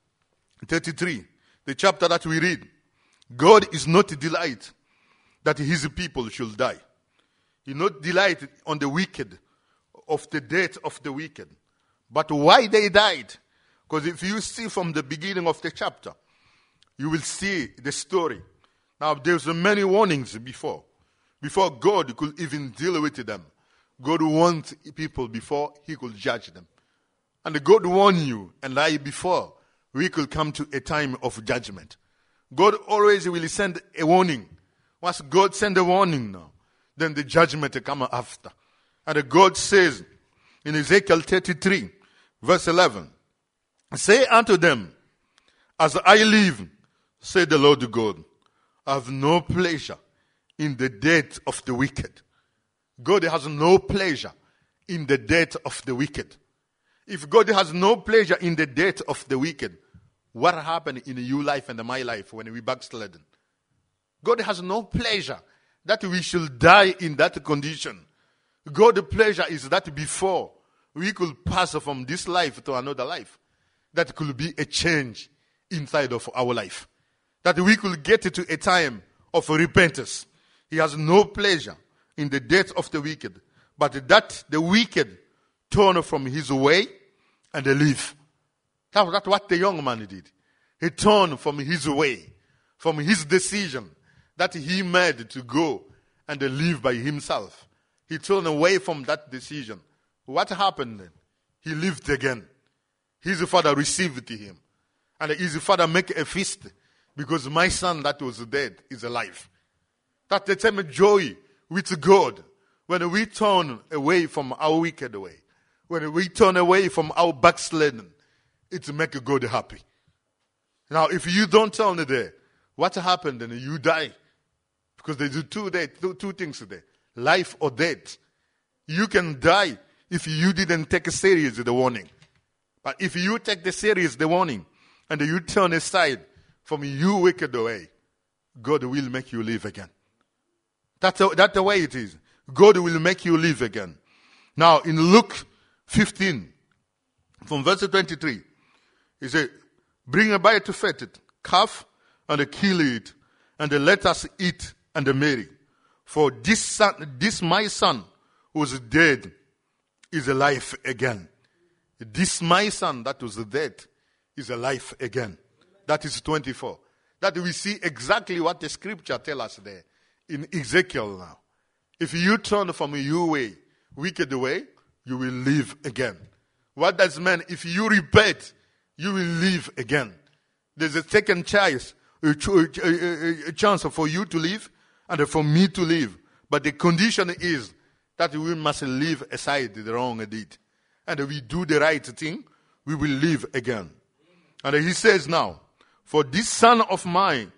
33, the chapter that we read. God is not delighted that his people should die. He not delighted on the wicked, of the death of the wicked. But why they died? Because if you see from the beginning of the chapter, you will see the story. Now there's many warnings before God could even deal with them. God wants people before he could judge them. And God warned you and I before we could come to a time of judgment. God always will send a warning. Once God send a warning now, then the judgment will come after. And God says in Ezekiel 33, verse 11, say unto them, as I live, say the Lord God, I have no pleasure in the death of the wicked. God has no pleasure in the death of the wicked. If God has no pleasure in the death of the wicked, what happened in your life and my life when we backslidden? God has no pleasure that we should die in that condition. God's pleasure is that before we could pass from this life to another life, that could be a change inside of our life. That we could get to a time of repentance. He has no pleasure in the death of the wicked, but that the wicked turn from his way and they live. That's what the young man did. He turned from his way, from his decision that he made to go and live by himself. He turned away from that decision. What happened then? He lived again. His father received him. And his father make a feast because my son that was dead is alive. That's the same joy with God. When we turn away from our wicked way, when we turn away from our backsliding, it make God happy. Now, if you don't turn there, what happened then? You die. Because there's two things there. Life or death. You can die if you didn't take serious the warning. But if you take the serious the warning, and you turn aside from your wicked way, God will make you live again. That's the way it is. God will make you live again. Now, in Luke 15, from verse 23, he said, bring a bite to fatted calf, and kill it, and let us eat and marry. For this my son who was dead is alive again. This my son that was dead is alive again. That is 24. That we see exactly what the scripture tells us there in Ezekiel now. If you turn from your way, wicked way, you will live again. What does mean? If you repent, you will live again. There's a second chance, a chance for you to live and for me to live. But the condition is that we must leave aside the wrong deed. And if we do the right thing, we will live again. And he says now, for this son of mine,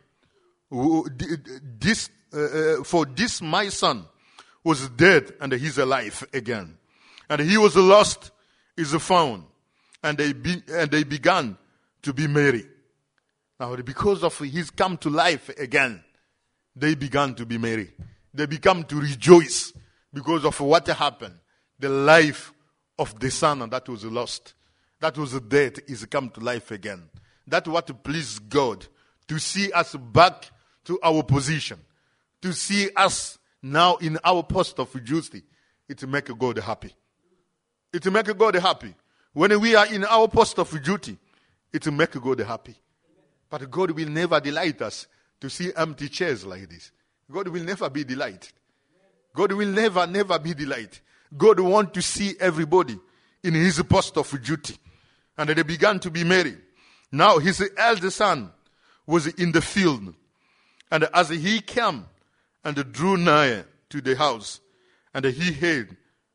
for this my son was dead and he's alive again. And he was lost, is found. And they began to be merry. Now, because of he's come to life again, they began to be merry. They began to rejoice because of what happened. The life of the son that was lost, that was dead, is come to life again. That's what pleased God, to see us back to our position, to see us now in our post of duty. It make God happy. It make God happy. When we are in our post of duty, it make God happy. But God will never delight us to see empty chairs like this. God will never be delighted. God will never be delighted. God wants to see everybody in his post of duty. And they began to be merry. Now his eldest son was in the field. And as he came and drew nigh to the house, and he heard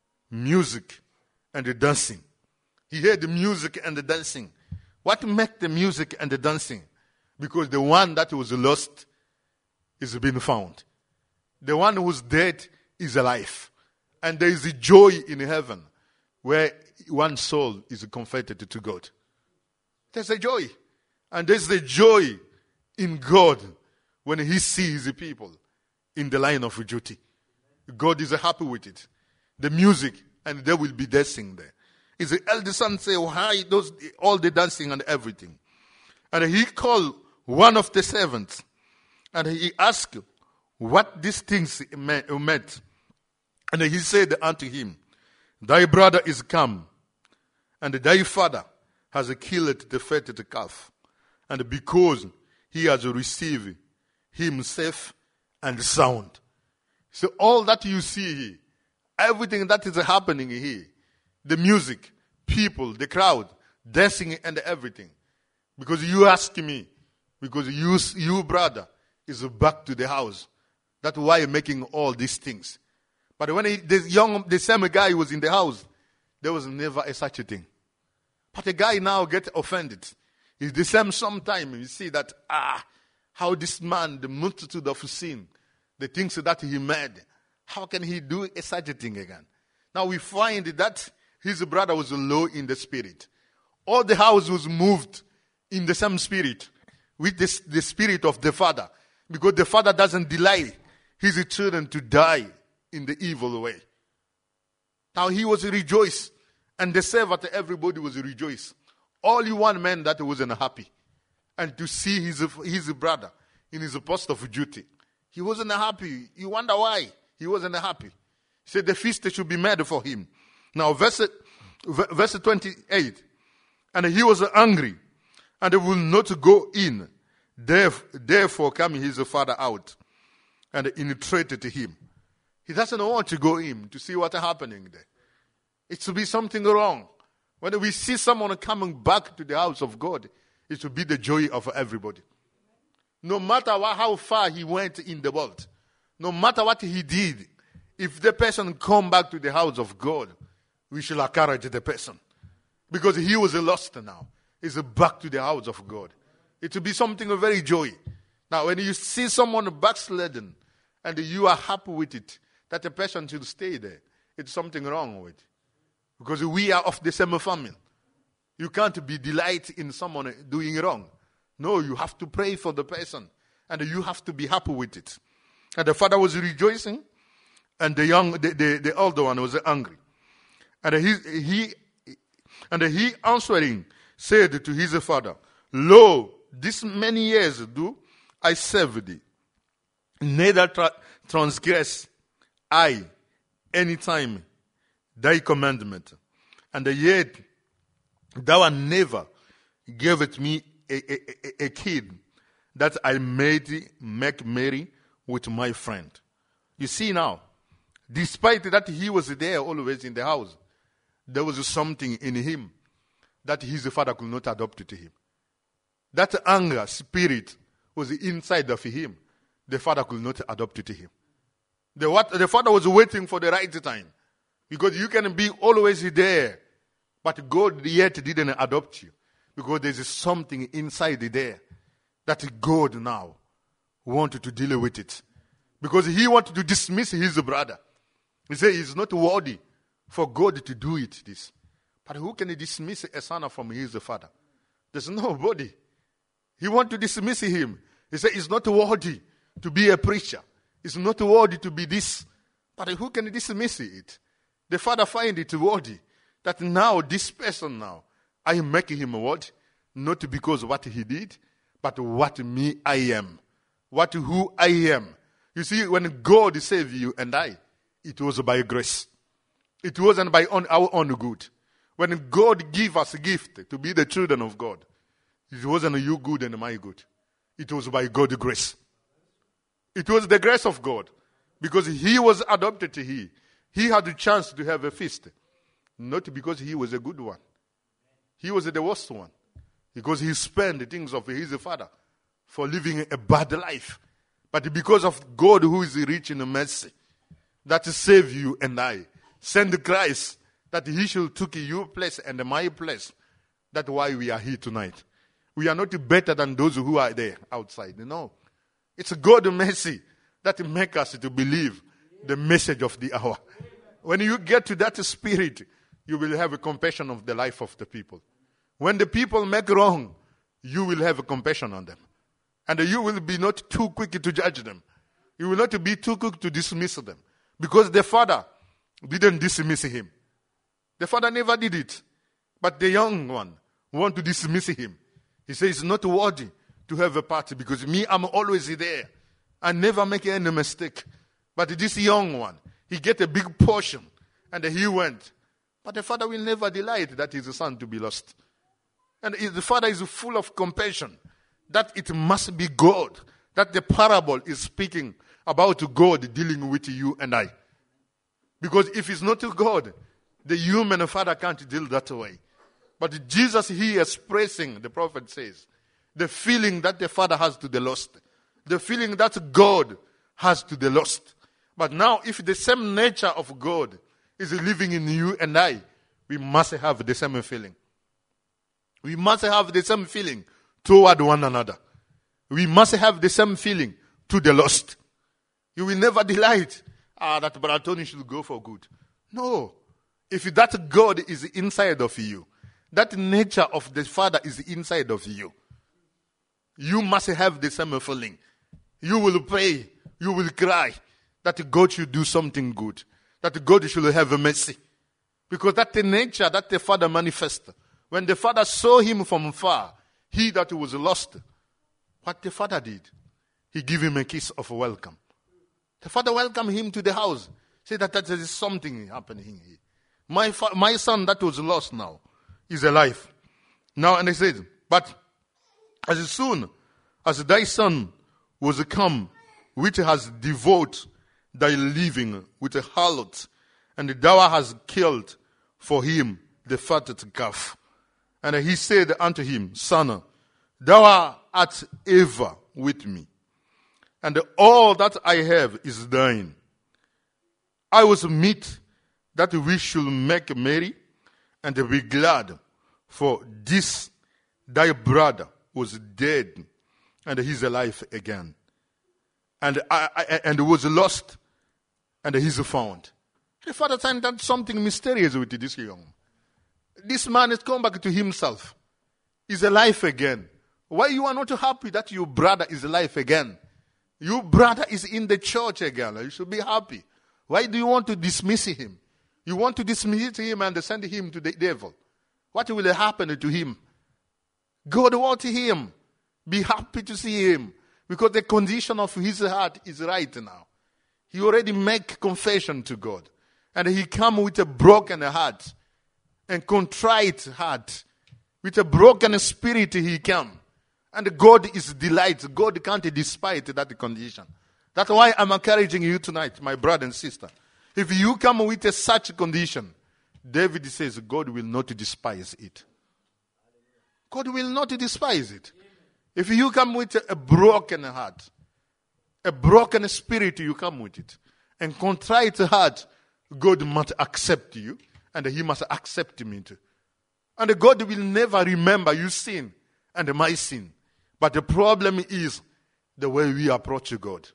music and dancing. He heard the music and the dancing. What make the music and the dancing? Because the one that was lost is being found. The one who was dead is alive. And there is a joy in heaven where one soul is converted to God. There's a joy. And there's the joy in God when he sees the people in the line of duty. God is happy with it. The music, and there will be dancing there. His eldest son say, why all the dancing and everything? And he called one of the servants, and he asked what these things meant. And he said unto him, thy brother is come, and thy father has killed the fatted calf, and because he has received him safe and sound. So all that you see here, everything that is happening here, the music, people, the crowd, dancing and everything, because you ask me, because you brother is back to the house. That's why you're making all these things. But when the same guy was in the house, there was never such a thing. But the guy now gets offended. It's the same sometime. You see that, how this man, the multitude of sin, the things that he made, how can he do such a thing again? Now we find that his brother was low in the spirit. All the house was moved in the same spirit, with the spirit of the father. Because the father doesn't delay his children to die in the evil way. Now he was rejoiced. And the servant, everybody was rejoiced. Only one man that wasn't happy. And to see his brother in his post of duty. He wasn't happy. You wonder why he wasn't happy. He said the feast should be made for him. Now verse 28. And he was angry, and he will not go in. Therefore came his father out, and entreated him. He doesn't want to go in to see what's happening there. It should be something wrong. When we see someone coming back to the house of God, it should be the joy of everybody. No matter how far he went in the world, no matter what he did, if the person come back to the house of God, we should encourage the person. Because he was lost now. He's back to the house of God. It will be something of very joy. Now, when you see someone backslidden and you are happy with it, that the person should stay there, it's something wrong with it. Because we are of the same family. You can't be delight in someone doing wrong. No, you have to pray for the person. And you have to be happy with it. And the father was rejoicing. And the older one was angry. And he answering said to his father, Lo, this many years do I serve thee. Neither transgress I any time thy commandment. And yet thou never gavest me a kid that I make merry with my friend. You see now, despite that he was there always in the house, there was something in him that his father could not adopt to him. That anger spirit was inside of him. The father could not adopt it to him. The father was waiting for the right time. Because you can be always there, but God yet didn't adopt you. Because there's something inside there that God now wanted to deal with it. Because he wanted to dismiss his brother. He said he's not worthy for God to do it. This, but who can dismiss a son from his father? There's nobody. He wanted to dismiss him. He said he's not worthy to be a preacher. He's not worthy to be this. But who can dismiss it? The father find it worthy that now this person now, I make him worthy, not because of what he did, but what me I am, who I am. You see, when God saved you and I, it was by grace. It wasn't by our own good. When God gave us a gift to be the children of God, it wasn't you good and my good. It was by God's grace. It was the grace of God. Because he was adopted to he. He had the chance to have a feast. Not because he was a good one. He was the worst one. Because he spent the things of his father for living a bad life. But because of God who is rich in mercy, that saved you and I, send Christ, that he should take your place and my place. That's why we are here tonight. We are not better than those who are there outside. No. It's God's mercy that makes us to believe the message of the hour. When you get to that spirit, you will have a compassion of the life of the people. When the people make wrong, you will have a compassion on them. And you will be not too quick to judge them. You will not be too quick to dismiss them. Because the father didn't dismiss him. The father never did it. But the young one want to dismiss him. He says, it's not worthy to have a party because me, I'm always there. I never make any mistake. But this young one, he get a big portion. And he went. But the father will never delight that his son to be lost. And the father is full of compassion. That it must be God. That the parable is speaking about God dealing with you and I. Because if it's not God, the human father can't deal that way. But Jesus here expressing, the prophet says, the feeling that the father has to the lost. The feeling that God has to the lost. But now if the same nature of God is living in you and I, we must have the same feeling. We must have the same feeling toward one another. We must have the same feeling to the lost. You will never delight, that Brother Tony should go for good. No. If that God is inside of you, that nature of the Father is inside of you, you must have the same feeling. You will pray, you will cry, that God should do something good, that God should have mercy. Because that's the nature that the Father manifests. When the Father saw him from far, he that was lost, what the Father did, he gave him a kiss of welcome. The Father welcomed him to the house. Say that there is something happening here. My son that was lost now is alive. Now, and he said, but as soon as thy son was come, which has devoured thy living with a harlot, and thou hast killed for him the fatted calf. And he said unto him, Son, thou art ever with me, and all that I have is thine. I was meet that we should make merry and be glad, for this thy brother was dead, and he is alive again. And was lost, and he is found. The father said that something mysterious with this young. This man has come back to himself. He's alive again. Why you are not happy that your brother is alive again? Your brother is in the church again. You should be happy. Why do you want to dismiss him? You want to dismiss him and send him to the devil. What will happen to him? God wants him. Be happy to see him. Because the condition of his heart is right now. He already make confession to God. And he come with a broken heart. And contrite heart. With a broken spirit he come. And God is delighted. God can't despise that condition. That's why I'm encouraging you tonight, my brother and sister. If you come with such condition, David says God will not despise it. God will not despise it. If you come with a broken heart, a broken spirit, you come with it. And contrite heart, God must accept you. And he must accept me too. And God will never remember your sin and my sin. But the problem is the way we approach God.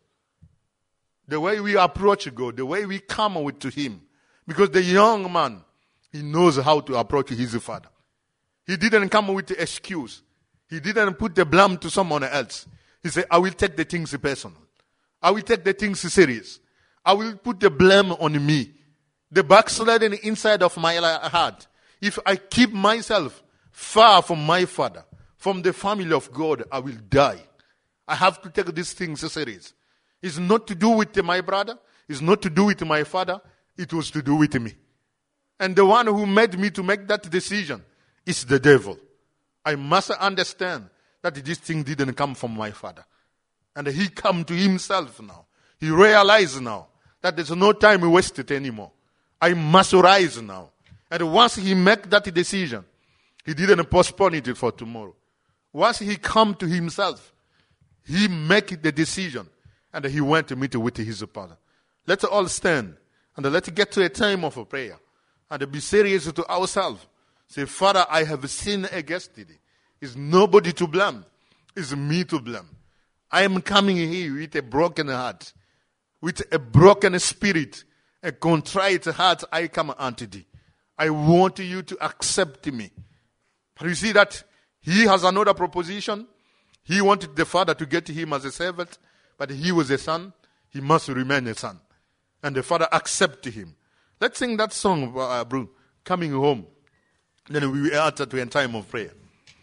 The way we approach God, the way we come with to him. Because the young man, he knows how to approach his father. He didn't come with the excuse. He didn't put the blame to someone else. He said, I will take the things personal. I will take the things serious. I will put the blame on me. The backsliding inside of my heart. If I keep myself far from my father, from the family of God, I will die. I have to take these things serious. It's not to do with my brother. It's not to do with my father. It was to do with me. And the one who made me to make that decision is the devil. I must understand that this thing didn't come from my father. And he come to himself now. He realized now that there's no time wasted anymore. I must rise now. And once he make that decision, he didn't postpone it for tomorrow. Once he come to himself, he make the decision. And he went to meet with his father. Let's all stand. And let's get to a time of prayer. And be serious to ourselves. Say, Father, I have sinned against thee. It's nobody to blame. It's me to blame. I am coming here with a broken heart. With a broken spirit. A contrite heart, I come unto thee. I want you to accept me. But you see that he has another proposition. He wanted the father to get him as a servant. But he was a son. He must remain a son. And the father accepted him. Let's sing that song, bro, Coming Home. Then we will enter to a time of prayer.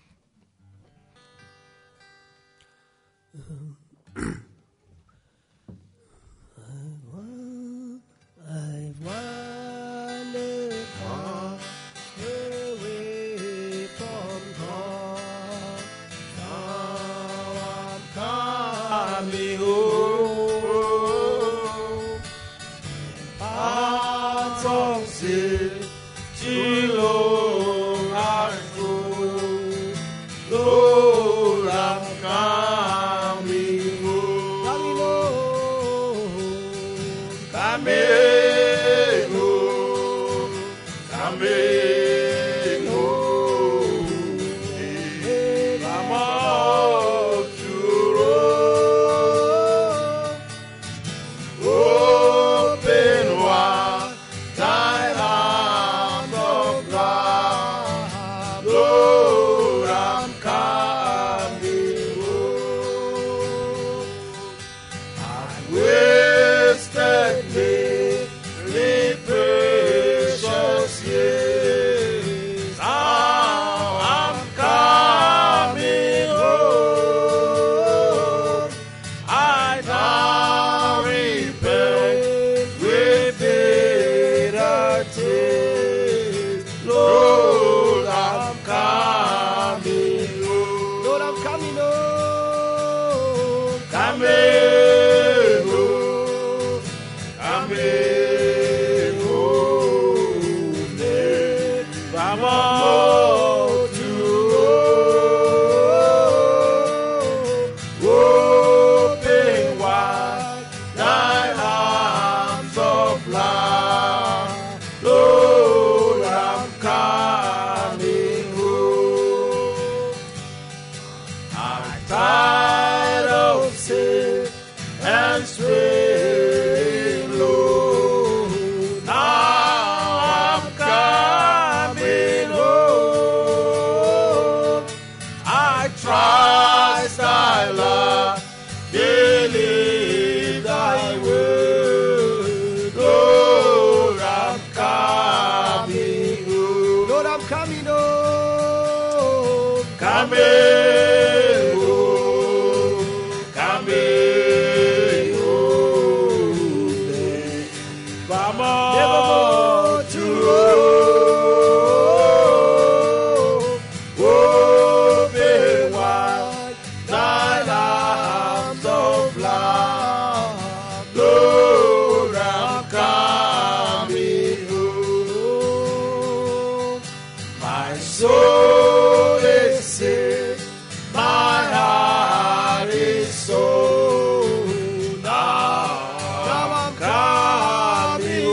I've wandered far away from God. Now I'm coming home. Paths of sin too long ago. Lord, I'm coming home. Coming home. Coming home. Coming home. I'm out to roam. Open wide thine arms of love. Lord, I'm coming home. I wasted many precious years. I'm coming home. Coming home. Coming home. Nevermore to open wide thine arms of love. Lord, I'm coming home. My soul is sick, my heart is sore. Now I'm coming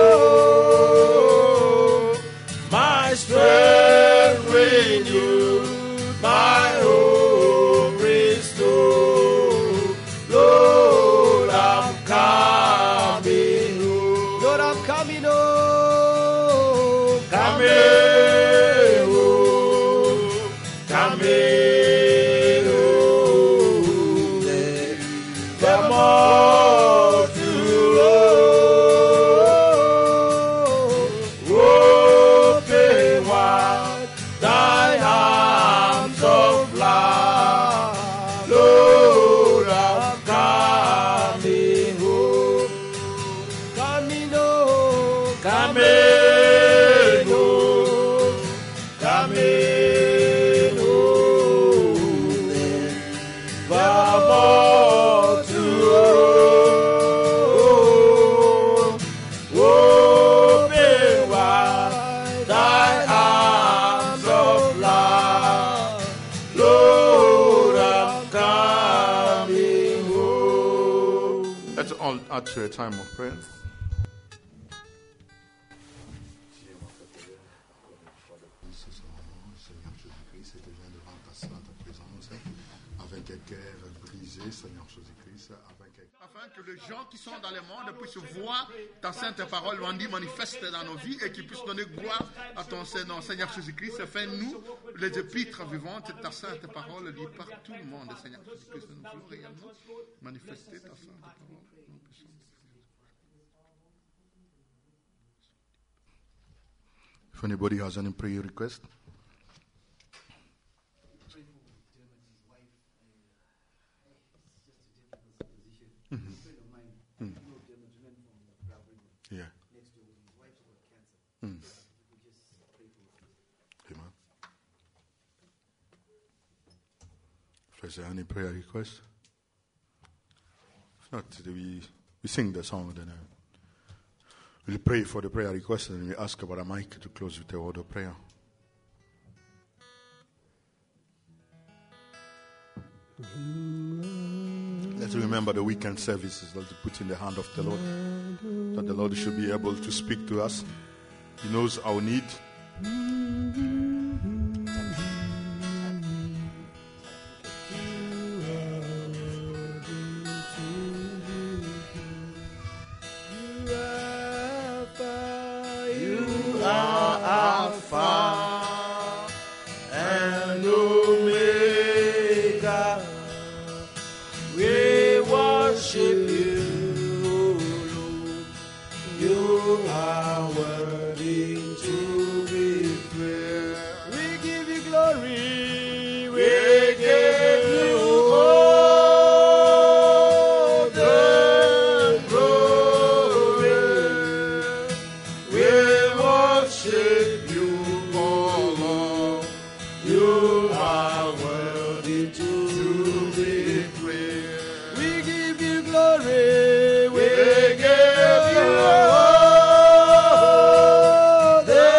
home. My strength renewed, my hope restored. Lord, I'm coming home. Lord, I'm coming home. Coming home. Coming home. Come on to open wide thy arms of love. Lord, I'm coming home. Coming home. Coming home. Coming home. Come on to open wide thy arms of love. Lord, I'm coming home. Let's all add to a time of prayer. Seigneur Jésus-Christ, et devient devant ta sainte présence avec un cœur brisé, Seigneur Jésus-Christ, afin que les gens qui sont dans le monde puissent voir ta sainte parole, on dit, manifeste dans nos vies et qu'ils puissent donner gloire à ton Seigneur. Seigneur Jésus-Christ, fais-nous les épîtres vivantes de ta sainte parole lue par tout le monde, Seigneur Jésus-Christ. Nous voulons réellement manifester ta sainte parole. If anybody has any prayer request, yeah. Amen. If there's any prayer request, if not, we sing the song, then we'll pray for the prayer request, and we ask Brother Mike to close with a word of prayer. Let's remember the weekend services that we put in the hand of the Lord, that the Lord should be able to speak to us. He knows our need. You are Alpha and Omega. We worship you, Lord. You are worthy to be praised. We give you glory. We give you all the glory. We worship you, O Lord. You are worthy to be praised. We give you glory. We give you all the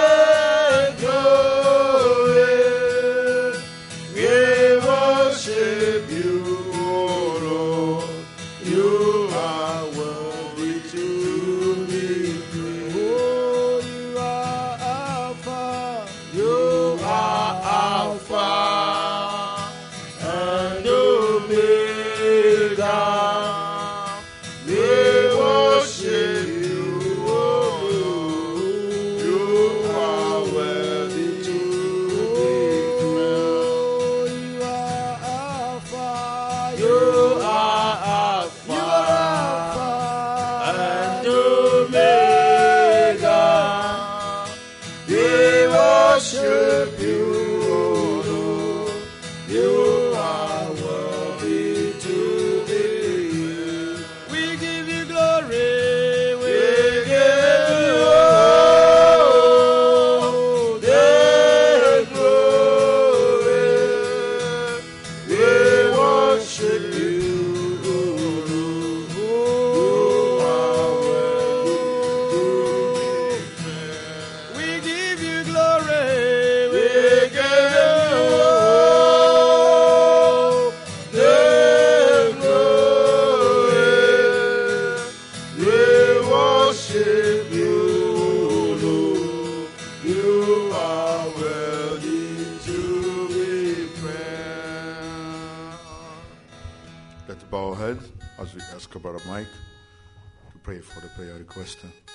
glory. We worship you, O Lord. You are worthy to be praised. Oh, you are Alpha. You are Alpha and Omega. We worship you, O Lord. You are worthy to be praised. You are Alpha. You are Alpha and Omega. We worship worship you, O Lord. You are worthy to be praised. We give you glory. We give you all the glory. We worship you, O Lord. You are worthy to be praised. We give you glory. We give you all the glory. We worship you, Lord. You are worthy to be praised. Let's bow our heads as we ask Brother Mike to pray for the prayer request.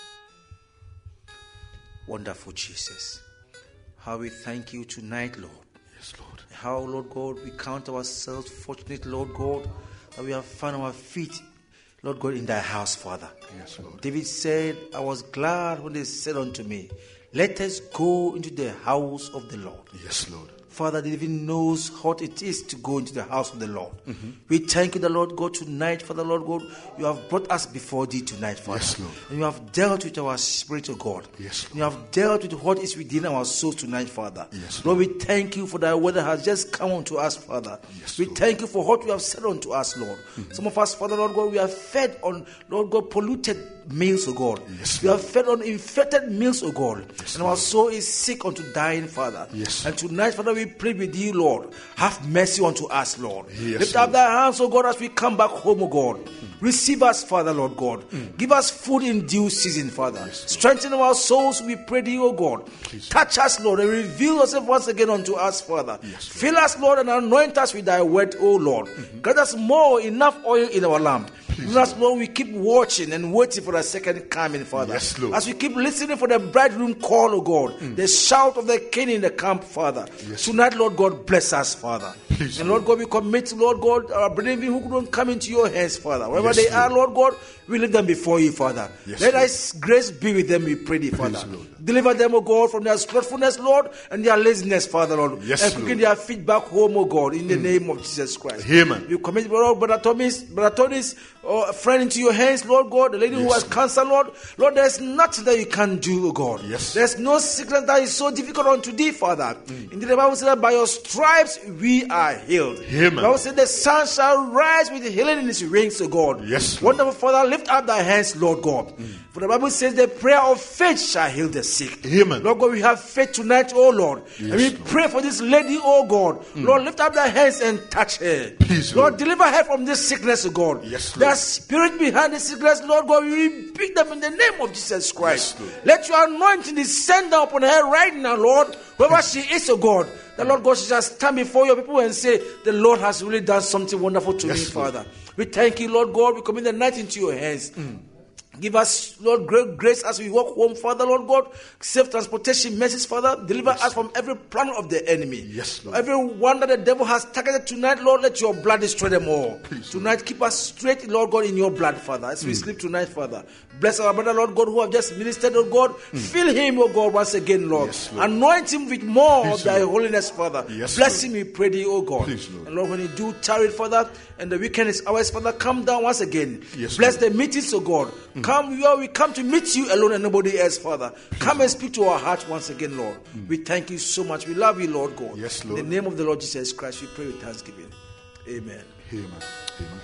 Wonderful Jesus, how we thank you tonight, Lord. Yes, Lord. How, Lord God, we count ourselves fortunate, Lord God, that we have found our feet, Lord God, in thy house, Father. Yes, Lord. David said, I was glad when they said unto me, let us go into the house of the Lord. Yes, Lord. Father, David knows what it is to go into the house of the Lord. We thank you, the Lord God, tonight, Father, Lord God. You have brought us before thee tonight, Father. Yes, Lord. And you have dealt with our spirit, O God. Yes, Lord. You have dealt with what is within our souls tonight, Father. Yes, Lord, we thank you for thy word that has just come unto us, Father. Yes, we Lord. thank you for what you have said unto us, Lord. Some of us, Father, Lord God, we are fed on, Lord God, polluted meals, O God. Yes, we are Lord. fed on infected meals, O God. Yes, and our Lord. soul is sick unto dying, Father. Yes. And tonight, Father, we pray with you, Lord. Have mercy unto us, Lord. Yes, Lift up Lord. thy hands, O God, as we come back home, O God. Receive us, Father, Lord God. Give us food in due season, Father. Yes, Lord. Strengthen our souls, we pray thee, O God. Please, Touch us, Lord, and reveal yourself once again unto us, Father. Yes, Lord. Fill us, Lord, and anoint us with thy word, O Lord. Grant us more, enough oil in our lamp. Even as, Lord, we keep watching and waiting for the second coming, Father. Yes, Lord. As we keep listening for the bridegroom call, O God, the shout of the king in the camp, Father. Yes, Tonight, Lord God, bless us, Father. Please, And Lord God, we commit, Lord God, our brethren who couldn't come into your hands, Father. Wherever Yes, they are, Lord. Lord God, we leave them before you, Father. Yes, Let Lord. thy grace be with them, we pray thee, Father. Lord. Deliver them, O God, from their slothfulness, Lord, and their laziness, Father, Lord. Yes, and quicken Lord. their feet back home, O God, in the name of Jesus Christ. Amen. We commit, Lord, Brother Tony's friend into your hands, Lord God, the lady who Yes, has Lord. cancer, Lord. Lord, there's nothing that you can't do, O God. Yes. There's no sickness that is so difficult unto thee, Father. Indeed, the Bible says that by your stripes we are healed. Amen. The Bible says the sun shall rise with healing in its wings, O God. Yes, Lord. Wonderful Father, lift up thy hands, Lord God. For the Bible says the prayer of faith shall heal the sick. Amen. Lord God, we have faith tonight, oh Lord. Yes, and we Lord. pray for this lady, oh God. Lord, lift up thy hands and touch her. Please, Lord, Lord. deliver her from this sickness, oh God. Yes, Lord. That spirit behind the sickness, Lord God, we rebuke them in the name of Jesus Christ. Yes, Lord. Let your anointing descend down upon her right now, Lord. Wherever she is, oh God. The Lord God, she shall stand before your people and say, the Lord has really done something wonderful to Yes, me, Lord. Father. We thank you, Lord God. We commit the night into your hands. Give us, Lord, great grace as we walk home, Father, Lord God. Safe transportation message, Father. Deliver us from every plan of the enemy. Yes, Lord. Everyone that the devil has targeted tonight, Lord, let your blood destroy them all. Please, Tonight, keep us straight, Lord God, in your blood, Father, as we sleep tonight, Father. Bless our brother, Lord God, who have just ministered, oh God. Fill him, oh God, once again, Lord. Yes, Lord. Anoint him with more Please, of thy Lord. holiness, Father. Yes, Bless Lord. him, we pray thee, oh God. Please, Lord. And Lord, when you do tarry, Father, and the weekend is ours, Father, come down once again. Yes, Bless Lord. the meetings, oh God. Come, we come to meet you alone and nobody else, Father. Come and speak to our hearts once again, Lord. We thank you so much. We love you, Lord God. Yes, Lord. In the name of the Lord Jesus Christ, we pray with thanksgiving. Amen. Amen. Amen.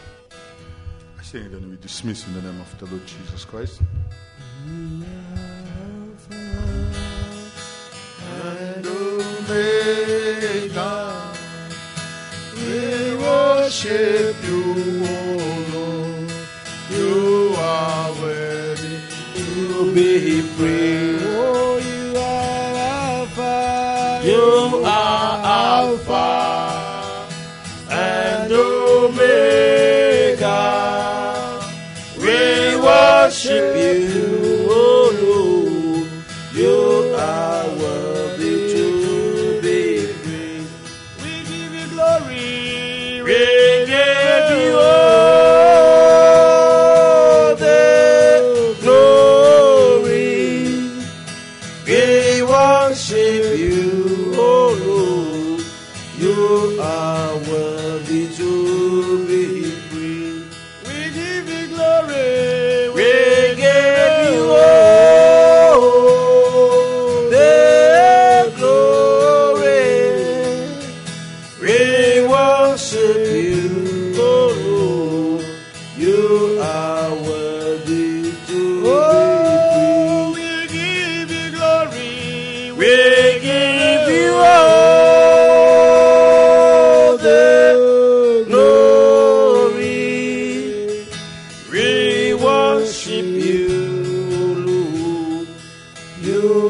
I say then we dismiss in the name of the Lord Jesus Christ. And Omega, we worship you, O Lord. You are worthy to be praised. Oh, you are Alpha. You are Alpha and Omega. We worship you, O Lord. You are worthy to be praised. We give you glory. We give you all the glory. We worship worship you, oh Lord. You are worthy to be praised. We give you glory. We give you all the glory. We worship you, oh Lord. You are worthy to be praised. We give you glory. We give you all the glory. We worship you, Lord. You